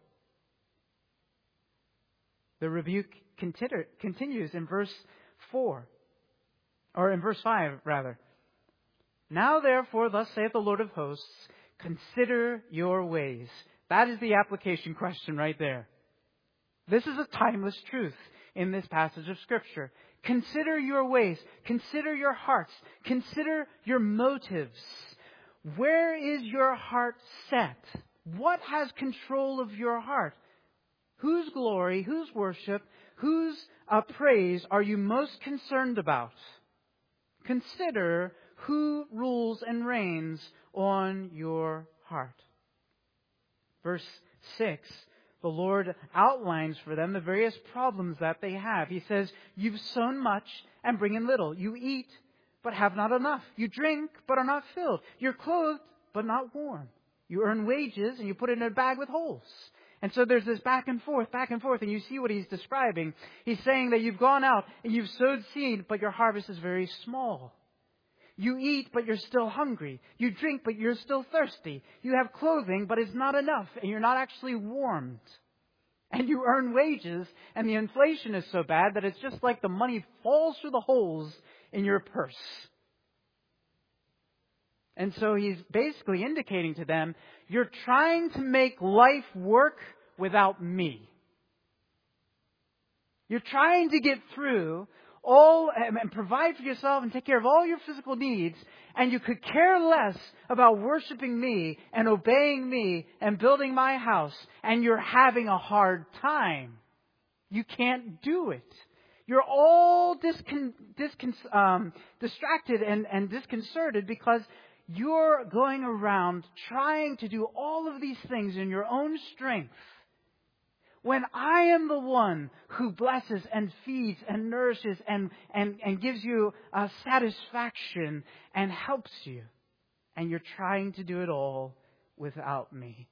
The rebuke continues in verse 4, or in verse 5 rather. Now therefore, thus saith the Lord of hosts, consider your ways. That is the application question right there. This is a timeless truth in this passage of Scripture. Consider your ways. Consider your hearts. Consider your motives. Where is your heart set? What has control of your heart? Whose glory, whose worship, whose praise are you most concerned about? Consider who rules and reigns on your heart. Verse 6, the Lord outlines for them the various problems that they have. He says, you've sown much and bring in little. You eat, but have not enough. You drink, but are not filled. You're clothed, but not warm. You earn wages, and you put it in a bag with holes. And so there's this back and forth, and you see what he's describing. He's saying that you've gone out and you've sowed seed, but your harvest is very small. You eat, but you're still hungry. You drink, but you're still thirsty. You have clothing, but it's not enough, and you're not actually warmed. And you earn wages, and the inflation is so bad that it's just like the money falls through the holes in your purse. And so he's basically indicating to them, you're trying to make life work without me. You're trying to get through all and provide for yourself and take care of all your physical needs, and you could care less about worshiping me and obeying me and building my house, and you're having a hard time. You can't do it. You're all distracted and disconcerted because you're going around trying to do all of these things in your own strength, when I am the one who blesses and feeds and nourishes and gives you satisfaction and helps you. And you're trying to do it all without me.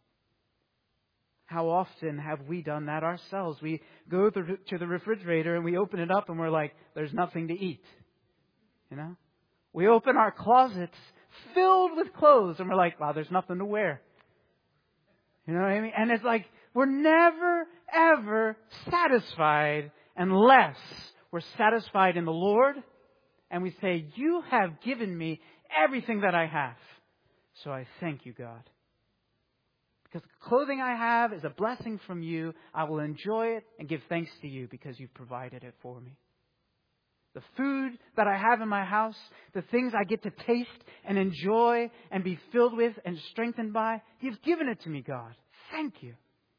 How often have we done that ourselves? We go to the refrigerator and we open it up and we're like, there's nothing to eat. You know? We open our closets filled with clothes and we're like, wow, there's nothing to wear. You know what I mean? And it's like, we're never, ever satisfied unless we're satisfied in the Lord and we say, you have given me everything that I have. So I thank you, God. Because the clothing I have is a blessing from you. I will enjoy it and give thanks to you because you've provided it for me. The food that I have in my house, the things I get to taste and enjoy and be filled with and strengthened by, you've given it to me, God. Thank you.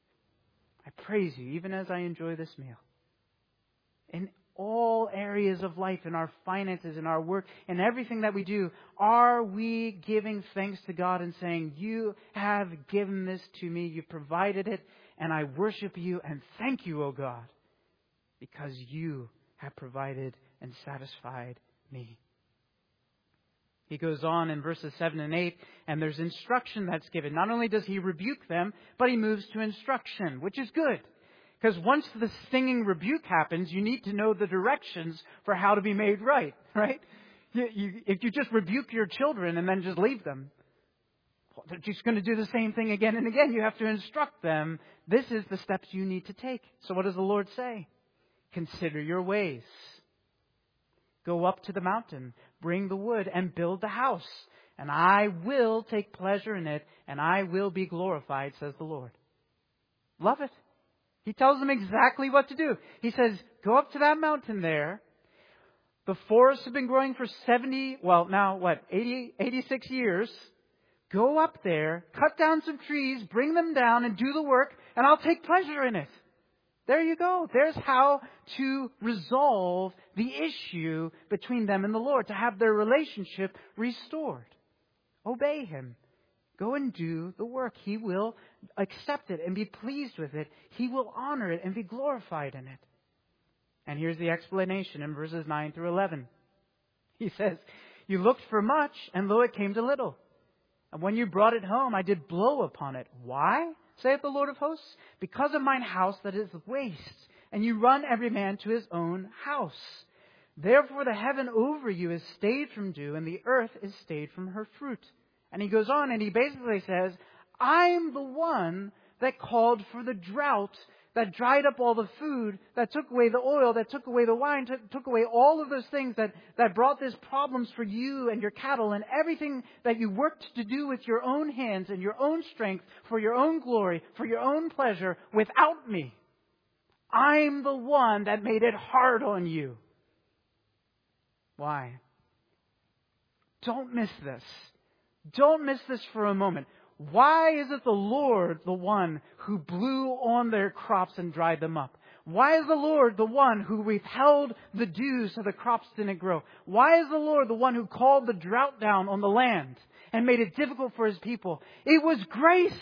I praise you even as I enjoy this meal. In all areas of life, in our finances, in our work, in everything that we do, are we giving thanks to God and saying, you have given this to me, you provided it, and I worship you and thank you, O God, because you have provided and satisfied me. He goes on in verses 7 and 8, and there's instruction that's given. Not only does he rebuke them, but he moves to instruction, which is good. Because once the stinging rebuke happens, you need to know the directions for how to be made right? If you just rebuke your children and then just leave them, they're just going to do the same thing again and again. You have to instruct them. This is the steps you need to take. So what does the Lord say? Consider your ways. Go up to the mountain, bring the wood, and build the house. And I will take pleasure in it, and I will be glorified, says the Lord. Love it. He tells them exactly what to do. He says, go up to that mountain there. The forests have been growing for 86 years. Go up there, cut down some trees, bring them down, and do the work, and I'll take pleasure in it. There you go. There's how to resolve the issue between them and the Lord, to have their relationship restored. Obey Him. Go and do the work. He will accept it and be pleased with it. He will honor it and be glorified in it. And here's the explanation in verses 9 through 11. He says, you looked for much, and lo, it came to little. And when you brought it home, I did blow upon it. Why, saith the Lord of hosts? Because of mine house that is waste, and you run every man to his own house. Therefore the heaven over you is stayed from dew, and the earth is stayed from her fruit. And he goes on and he basically says, I'm the one that called for the drought, that dried up all the food, that took away the oil, that took away the wine, took away all of those things that brought these problems for you and your cattle and everything that you worked to do with your own hands and your own strength, for your own glory, for your own pleasure, without me. I'm the one that made it hard on you. Why? Don't miss this. Don't miss this for a moment. Why is it the Lord the one who blew on their crops and dried them up? Why is the Lord the one who withheld the dew so the crops didn't grow? Why is the Lord the one who called the drought down on the land and made it difficult for His people? It was grace.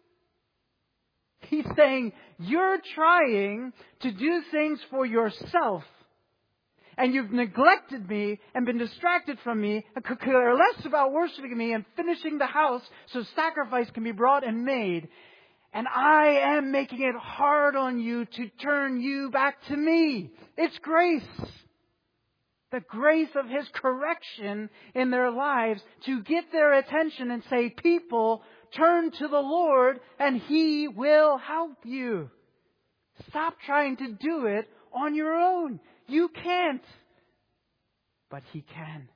He's saying, you're trying to do things for yourself, and you've neglected me and been distracted from me and could care less about worshiping me and finishing the house so sacrifice can be brought and made. And I am making it hard on you to turn you back to me. It's grace. The grace of His correction in their lives to get their attention and say, people, turn to the Lord and He will help you. Stop trying to do it on your own. You can't, but He can.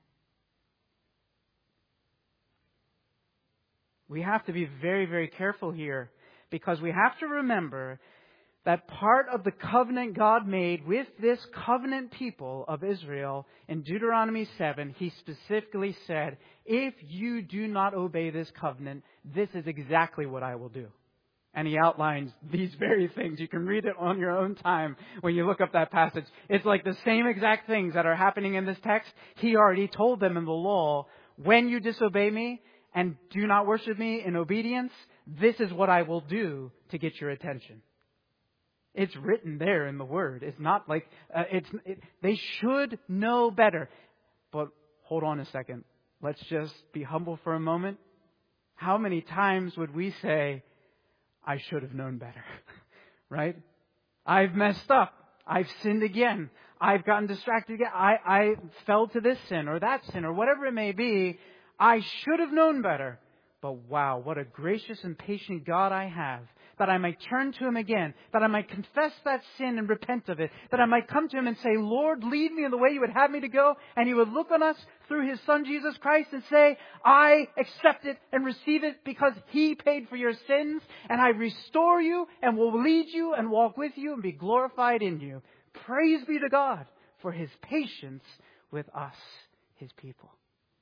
We have to be very, very careful here, because we have to remember that part of the covenant God made with this covenant people of Israel in Deuteronomy 7, He specifically said, if you do not obey this covenant, this is exactly what I will do. And He outlines these very things. You can read it on your own time when you look up that passage. It's like the same exact things that are happening in this text. He already told them in the law, when you disobey me and do not worship me in obedience, this is what I will do to get your attention. It's written there in the Word. It's not like, they should know better. But hold on a second. Let's just be humble for a moment. How many times would we say, I should have known better, right? I've messed up. I've sinned again. I've gotten distracted again. I fell to this sin or that sin or whatever it may be. I should have known better. But wow, what a gracious and patient God I have, that I might turn to Him again, that I might confess that sin and repent of it, that I might come to Him and say, Lord, lead me in the way You would have me to go. And He would look on us through His Son, Jesus Christ, and say, I accept it and receive it because He paid for your sins, and I restore you and will lead you and walk with you and be glorified in you. Praise be to God for His patience with us, His people.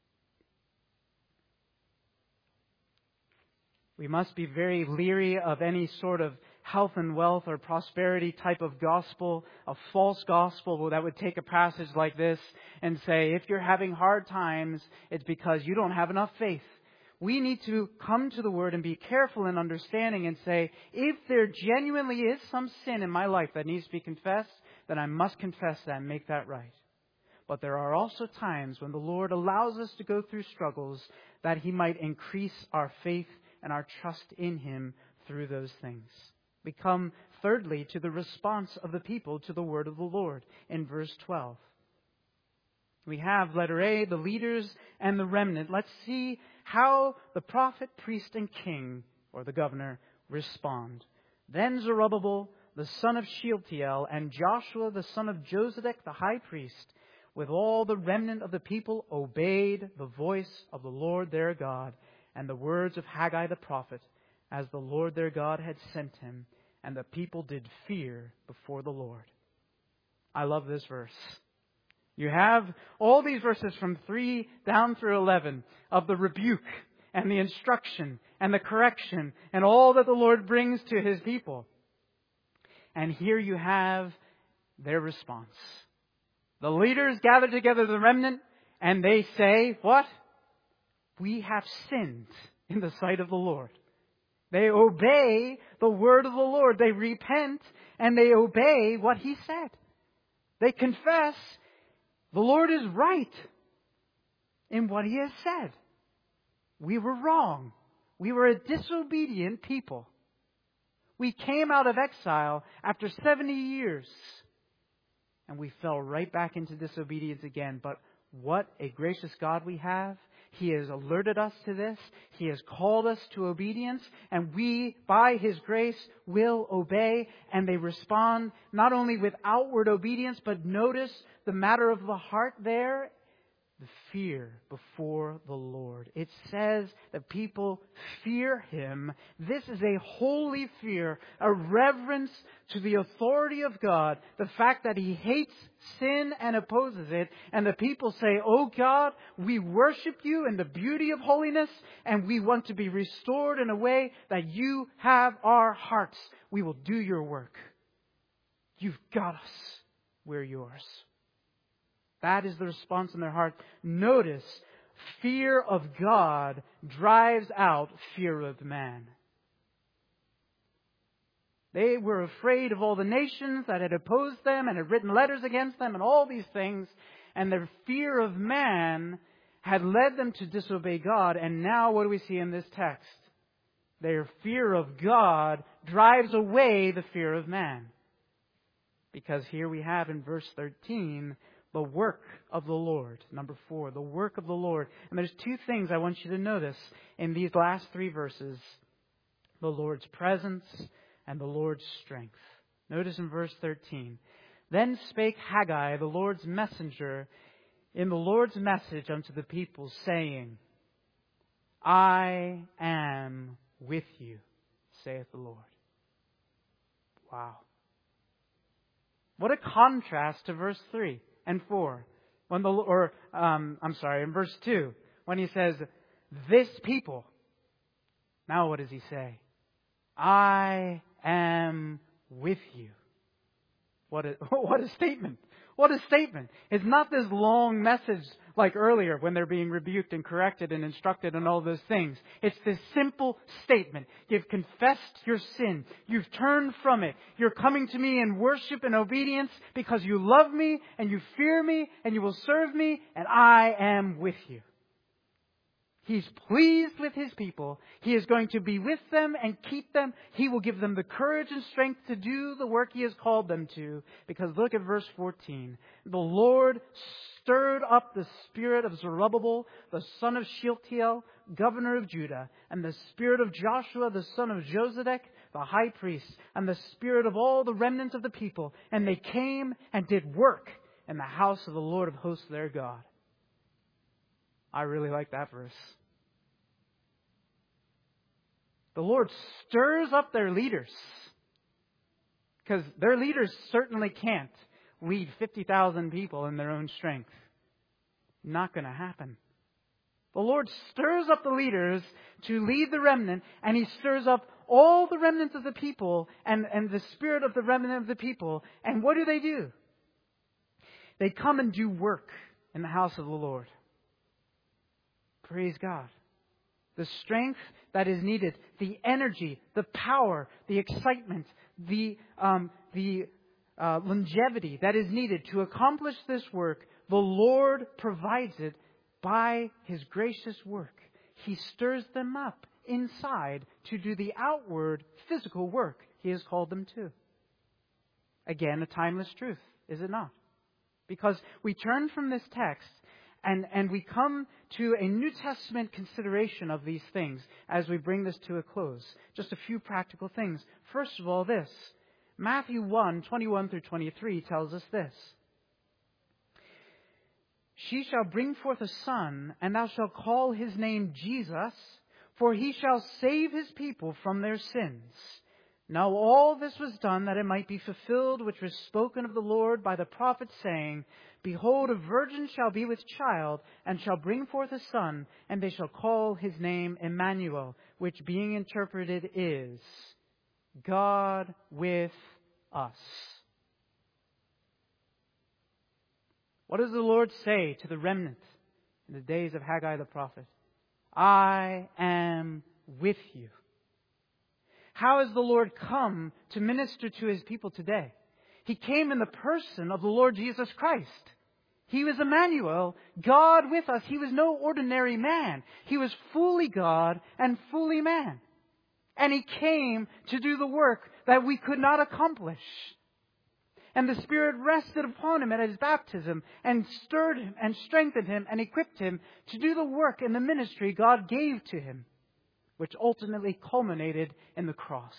We must be very leery of any sort of health and wealth or prosperity type of gospel, a false gospel that would take a passage like this and say, if you're having hard times, it's because you don't have enough faith. We need to come to the Word and be careful in understanding and say, if there genuinely is some sin in my life that needs to be confessed, then I must confess that and make that right. But there are also times when the Lord allows us to go through struggles that He might increase our faith and our trust in Him through those things. We come, thirdly, to the response of the people to the word of the Lord in verse 12. We have, letter A, the leaders and the remnant. Let's see how the prophet, priest, and king, or the governor, respond. Then Zerubbabel, the son of Shealtiel, and Joshua, the son of Josedek, the high priest, with all the remnant of the people, obeyed the voice of the Lord their God, and the words of Haggai the prophet, as the Lord their God had sent him, and the people did fear before the Lord. I love this verse. You have all these verses from 3 down through 11 of the rebuke and the instruction and the correction and all that the Lord brings to His people. And here you have their response. The leaders gather together the remnant and they say, what? We have sinned in the sight of the Lord. They obey the word of the Lord. They repent and they obey what He said. They confess the Lord is right in what He has said. we were wrong. We were a disobedient people. We came out of exile after 70 years. And we fell right back into disobedience again. But what a gracious God we have. He has alerted us to this. He has called us to obedience. And we, by His grace, will obey. And they respond not only with outward obedience, but notice the matter of the heart there. The fear before the Lord. It says that people fear Him. This is a holy fear, a reverence to the authority of God. The fact that He hates sin and opposes it. And the people say, "Oh God, we worship You in the beauty of holiness, and we want to be restored in a way that You have our hearts. We will do Your work. You've got us. We're Yours." That is the response in their heart. Notice, fear of God drives out fear of man. They were afraid of all the nations that had opposed them and had written letters against them and all these things. And their fear of man had led them to disobey God. And now what do we see in this text? Their fear of God drives away the fear of man. Because here we have in verse 13, the work of the Lord. Number 4, the work of the Lord. And there's two things I want you to notice in these last 3 verses. The Lord's presence and the Lord's strength. Notice in verse 13. Then spake Haggai, the Lord's messenger, in the Lord's message unto the people, saying, I am with you, saith the Lord. Wow. What a contrast to verse 3 and 4. In verse 2, when he says, this people. Now what does he say? I am with you. What a statement. What a statement. It's not this long message like earlier when they're being rebuked and corrected and instructed and all those things. It's this simple statement. You've confessed your sin. You've turned from it. You're coming to me in worship and obedience because you love me and you fear me and you will serve me, and I am with you. He's pleased with His people. He is going to be with them and keep them. He will give them the courage and strength to do the work He has called them to. Because look at verse 14. The Lord stirred up the spirit of Zerubbabel, the son of Shealtiel, governor of Judah, and the spirit of Joshua, the son of Josedek, the high priest, and the spirit of all the remnants of the people. And they came and did work in the house of the Lord of hosts their God. I really like that verse. The Lord stirs up their leaders. Because their leaders certainly can't lead 50,000 people in their own strength. Not going to happen. The Lord stirs up the leaders to lead the remnant, and He stirs up all the remnants of the people and the spirit of the remnant of the people. And what do? They come and do work in the house of the Lord. Praise God. The strength that is needed, the energy, the power, the excitement, the longevity that is needed to accomplish this work, the Lord provides it by His gracious work. He stirs them up inside to do the outward physical work He has called them to. Again, a timeless truth, is it not? Because we turn from this text and we come to a New Testament consideration of these things as we bring this to a close. Just a few practical things. First of all, this. Matthew 1:21-23 tells us this. She shall bring forth a son, and thou shalt call his name Jesus, for he shall save his people from their sins. Now all this was done that it might be fulfilled, which was spoken of the Lord by the prophet, saying, Behold, a virgin shall be with child, and shall bring forth a son, and they shall call his name Emmanuel, which being interpreted is, God with us. What does the Lord say to the remnant in the days of Haggai the prophet? I am with you. How has the Lord come to minister to His people today? He came in the person of the Lord Jesus Christ. He was Emmanuel, God with us. He was no ordinary man. He was fully God and fully man. And He came to do the work that we could not accomplish. And the Spirit rested upon Him at His baptism and stirred Him and strengthened Him and equipped Him to do the work and the ministry God gave to Him, which ultimately culminated in the cross.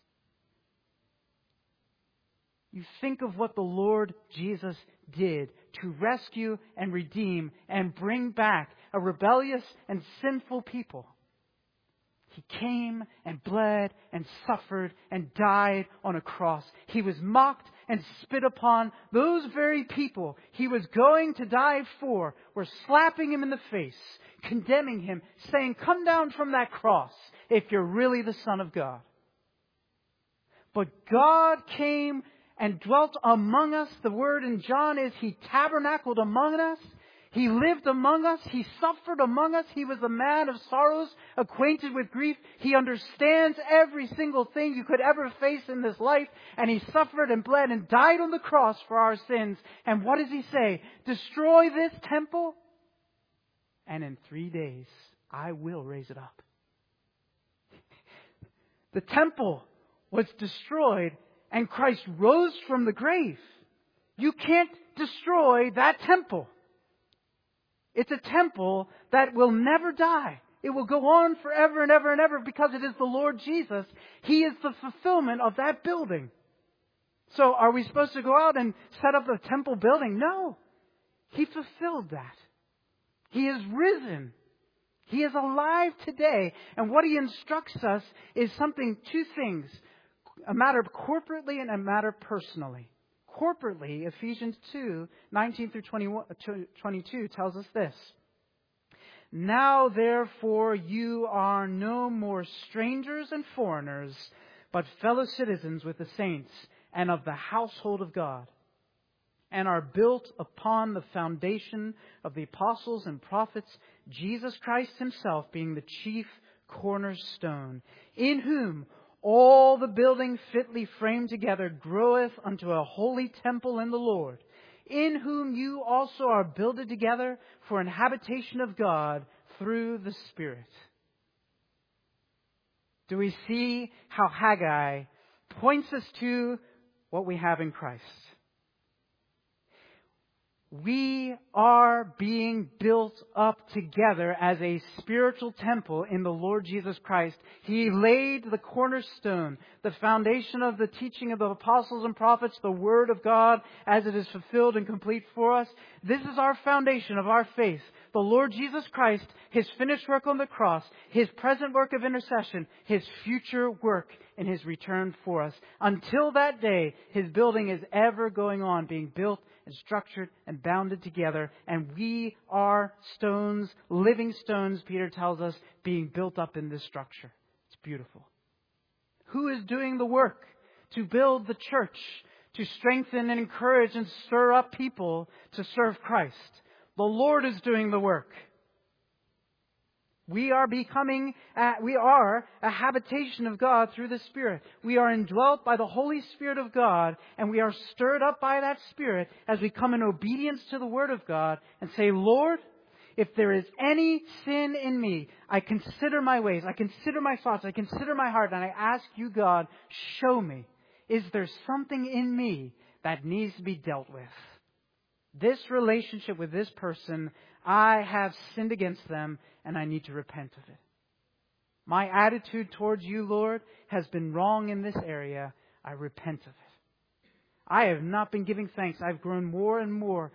You think of what the Lord Jesus did to rescue and redeem and bring back a rebellious and sinful people. He came and bled and suffered and died on a cross. He was mocked and spit upon. Those very people He was going to die for were slapping Him in the face, condemning Him, saying, "Come down from that cross if you're really the Son of God." But God came and dwelt among us. The word in John is He tabernacled among us. He lived among us. He suffered among us. He was a man of sorrows, acquainted with grief. He understands every single thing you could ever face in this life. And He suffered and bled and died on the cross for our sins. And what does He say? Destroy this temple, and in 3 days I will raise it up. The temple was destroyed, and Christ rose from the grave. You can't destroy that temple. It's a temple that will never die. It will go on forever and ever and ever because it is the Lord Jesus. He is the fulfillment of that building. So are we supposed to go out and set up a temple building? No. He fulfilled that. He is risen. He is alive today. And what He instructs us is two things. A matter corporately and a matter personally. Corporately, Ephesians 2:19 through 22 tells us this. Now therefore you are no more strangers and foreigners, but fellow citizens with the saints and of the household of God, and are built upon the foundation of the apostles and prophets, Jesus Christ Himself being the chief cornerstone, in whom all the building fitly framed together groweth unto a holy temple in the Lord, in whom you also are builded together for an habitation of God through the Spirit. Do we see how Haggai points us to what we have in Christ? We are being built up together as a spiritual temple in the Lord Jesus Christ. He laid the cornerstone, the foundation of the teaching of the apostles and prophets, the Word of God as it is fulfilled and complete for us. This is our foundation of our faith. The Lord Jesus Christ, His finished work on the cross, His present work of intercession, His future work in His return for us. Until that day, His building is ever going on, being built and structured and bounded together. And we are stones, living stones, Peter tells us, being built up in this structure. It's beautiful. Who is doing the work to build the church, to strengthen and encourage and stir up people to serve Christ? The Lord is doing the work. We are a habitation of God through the Spirit. We are indwelt by the Holy Spirit of God, and we are stirred up by that Spirit as we come in obedience to the Word of God and say, Lord, if there is any sin in me, I consider my ways, I consider my thoughts, I consider my heart, and I ask you, God, show me. Is there something in me that needs to be dealt with? This relationship with this person, I have sinned against them and I need to repent of it. My attitude towards you, Lord, has been wrong in this area. I repent of it. I have not been giving thanks. I've grown more and more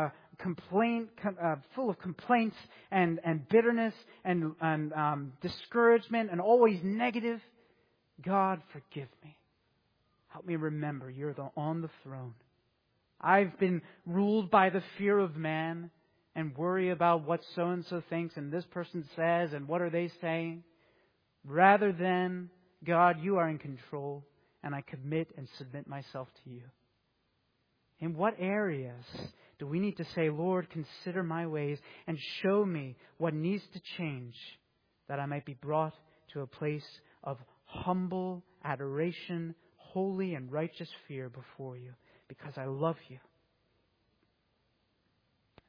full of complaints and bitterness and discouragement and always negative. God, forgive me. Help me remember you're on the throne. I've been ruled by the fear of man and worry about what so-and-so thinks and this person says and what are they saying. Rather than, God, you are in control and I commit and submit myself to you. In what areas do we need to say, Lord, consider my ways and show me what needs to change that I might be brought to a place of humble adoration, holy and righteous fear before you? Because I love you.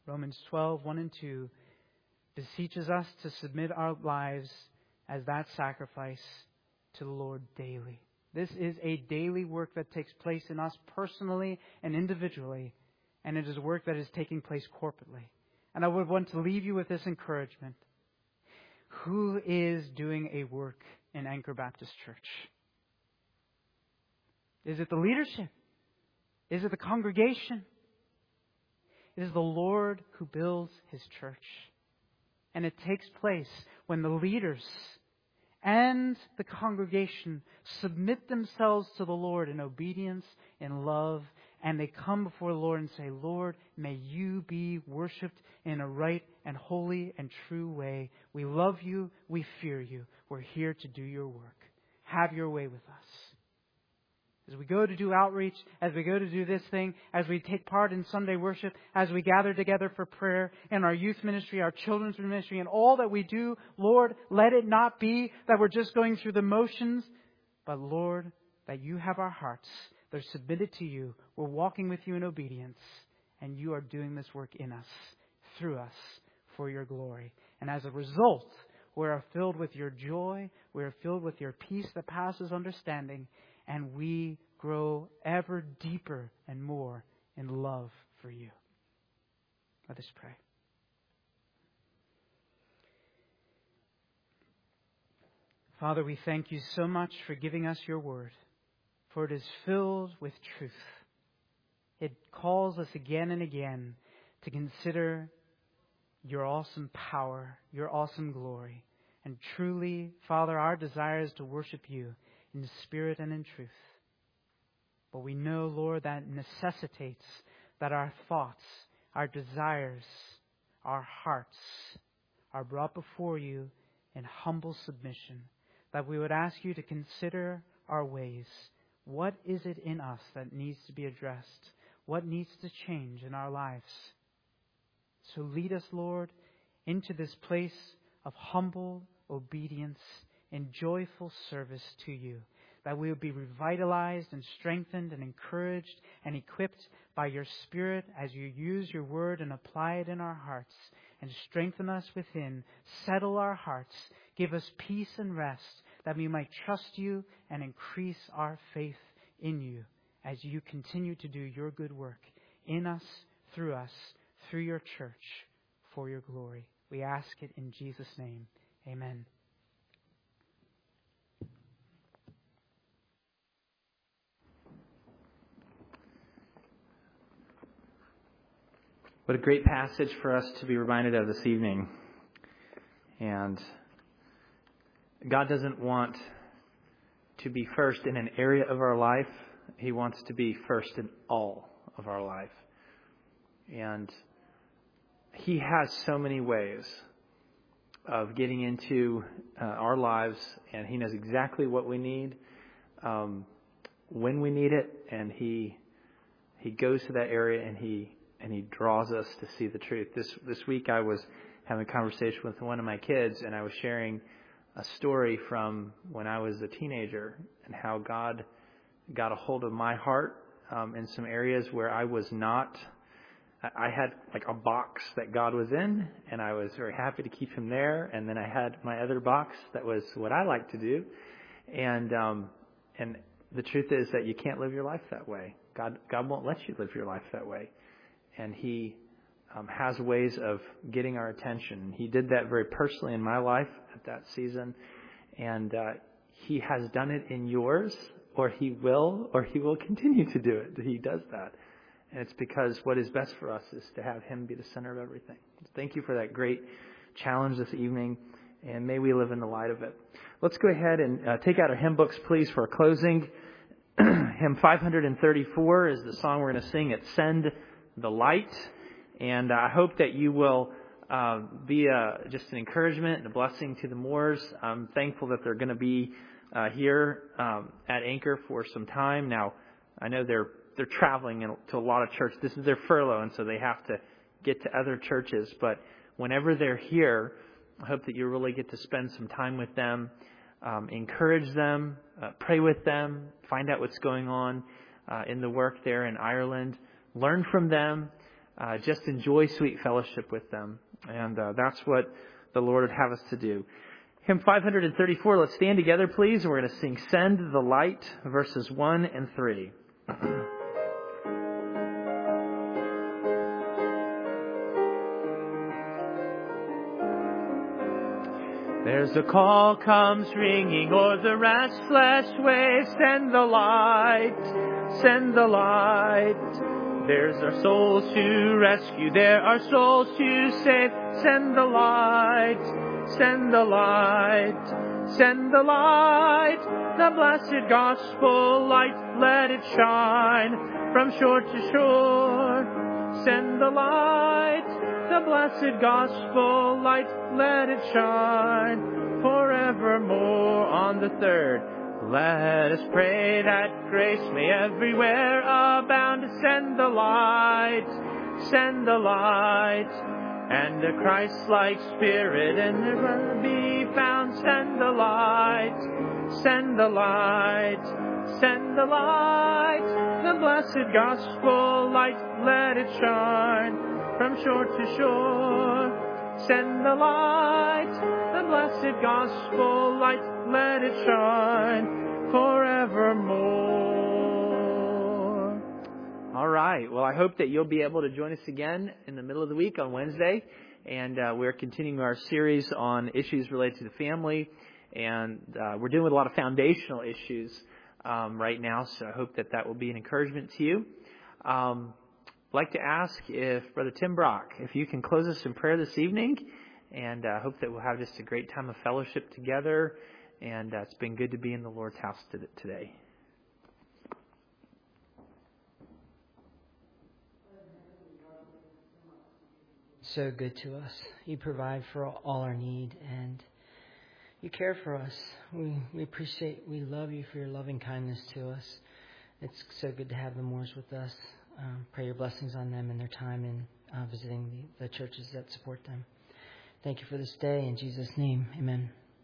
Romans 12, 1 and 2, beseeches us to submit our lives as that sacrifice to the Lord daily. This is a daily work that takes place in us personally and individually, and it is a work that is taking place corporately. And I would want to leave you with this encouragement. Who is doing a work in Anchor Baptist Church? Is it the leadership? Is it the congregation? It is the Lord who builds His church. And it takes place when the leaders and the congregation submit themselves to the Lord in obedience, in love, and they come before the Lord and say, Lord, may you be worshipped in a right and holy and true way. We love you. We fear you. We're here to do your work. Have your way with us. As we go to do outreach, as we go to do this thing, as we take part in Sunday worship, as we gather together for prayer in our youth ministry, our children's ministry, and all that we do, Lord, let it not be that we're just going through the motions, but Lord, that you have our hearts. They're submitted to you. We're walking with you in obedience, and you are doing this work in us, through us, for your glory. And as a result, we are filled with your joy, we are filled with your peace that passes understanding, and we grow ever deeper and more in love for you. Let us pray. Father, we thank you so much for giving us your word, for it is filled with truth. It calls us again and again to consider your awesome power, your awesome glory. And truly, Father, our desire is to worship you in spirit and in truth. But we know, Lord, that necessitates that our thoughts, our desires, our hearts are brought before you in humble submission. That we would ask you to consider our ways. What is it in us that needs to be addressed? What needs to change in our lives? So lead us, Lord, into this place of humble obedience and joyful service to you, that we would be revitalized and strengthened and encouraged and equipped by your Spirit as you use your word and apply it in our hearts, and strengthen us within, settle our hearts, give us peace and rest, that we might trust you and increase our faith in you as you continue to do your good work in us, through your church, for your glory. We ask it in Jesus' name. Amen. What a great passage for us to be reminded of this evening. And God doesn't want to be first in an area of our life. He wants to be first in all of our life. And He has so many ways of getting into our lives, and He knows exactly what we need, when we need it, and He goes to that area and He draws us to see the truth. This week I was having a conversation with one of my kids, and I was sharing a story from when I was a teenager and how God got a hold of my heart in some areas where I was not. I had like a box that God was in, and I was very happy to keep Him there. And then I had my other box that was what I like to do. And the truth is that you can't live your life that way. God won't let you live your life that way. And He has ways of getting our attention. He did that very personally in my life at that season. And He has done it in yours, or He will continue to do it. He does that. And it's because what is best for us is to have Him be the center of everything. Thank you for that great challenge this evening, and may we live in the light of it. Let's go ahead and take out our hymn books, please, for our closing. Hymn 534 is the song we're going to sing at Send the Light. And I hope that you will be just an encouragement and a blessing to the Moores. I'm thankful that they're going to be here at Anchor for some time. Now, I know they're traveling to a lot of churches. This is their furlough, and so they have to get to other churches. But whenever they're here, I hope that you really get to spend some time with them, encourage them, pray with them, find out what's going on in the work there in Ireland, learn from them, just enjoy sweet fellowship with them. And that's what the Lord would have us to do. Hymn 534, let's stand together, please. We're going to sing Send the Light, verses 1 and 3. There's a call comes ringing o'er the restless waves. Send the light, send the light. There's our souls to rescue, there are souls to save. Send the light, send the light, send the light. The blessed gospel light, let it shine from shore to shore. Send the light, the blessed gospel light, let it shine forevermore. On the third, let us pray that grace may everywhere abound. Send the light, send the light. And a Christ-like spirit in there be found. Send the light, send the light, send the light. The blessed gospel light, let it shine from shore to shore. Send the light, the blessed gospel light, let it shine forevermore. All right. Well, I hope that you'll be able to join us again in the middle of the week on Wednesday. And we're continuing our series on issues related to the family. And we're dealing with a lot of foundational issues right now. So I hope that will be an encouragement to you. I'd like to ask if Brother Tim Brock, if you can close us in prayer this evening. And I hope that we'll have just a great time of fellowship together. And it's been good to be in the Lord's house today. So good to us. You provide for all our need, and you care for us. We appreciate, we love you for your loving kindness to us. It's so good to have the Moores with us. Pray your blessings on them and their time in visiting the churches that support them. Thank you for this day. In Jesus' name, amen.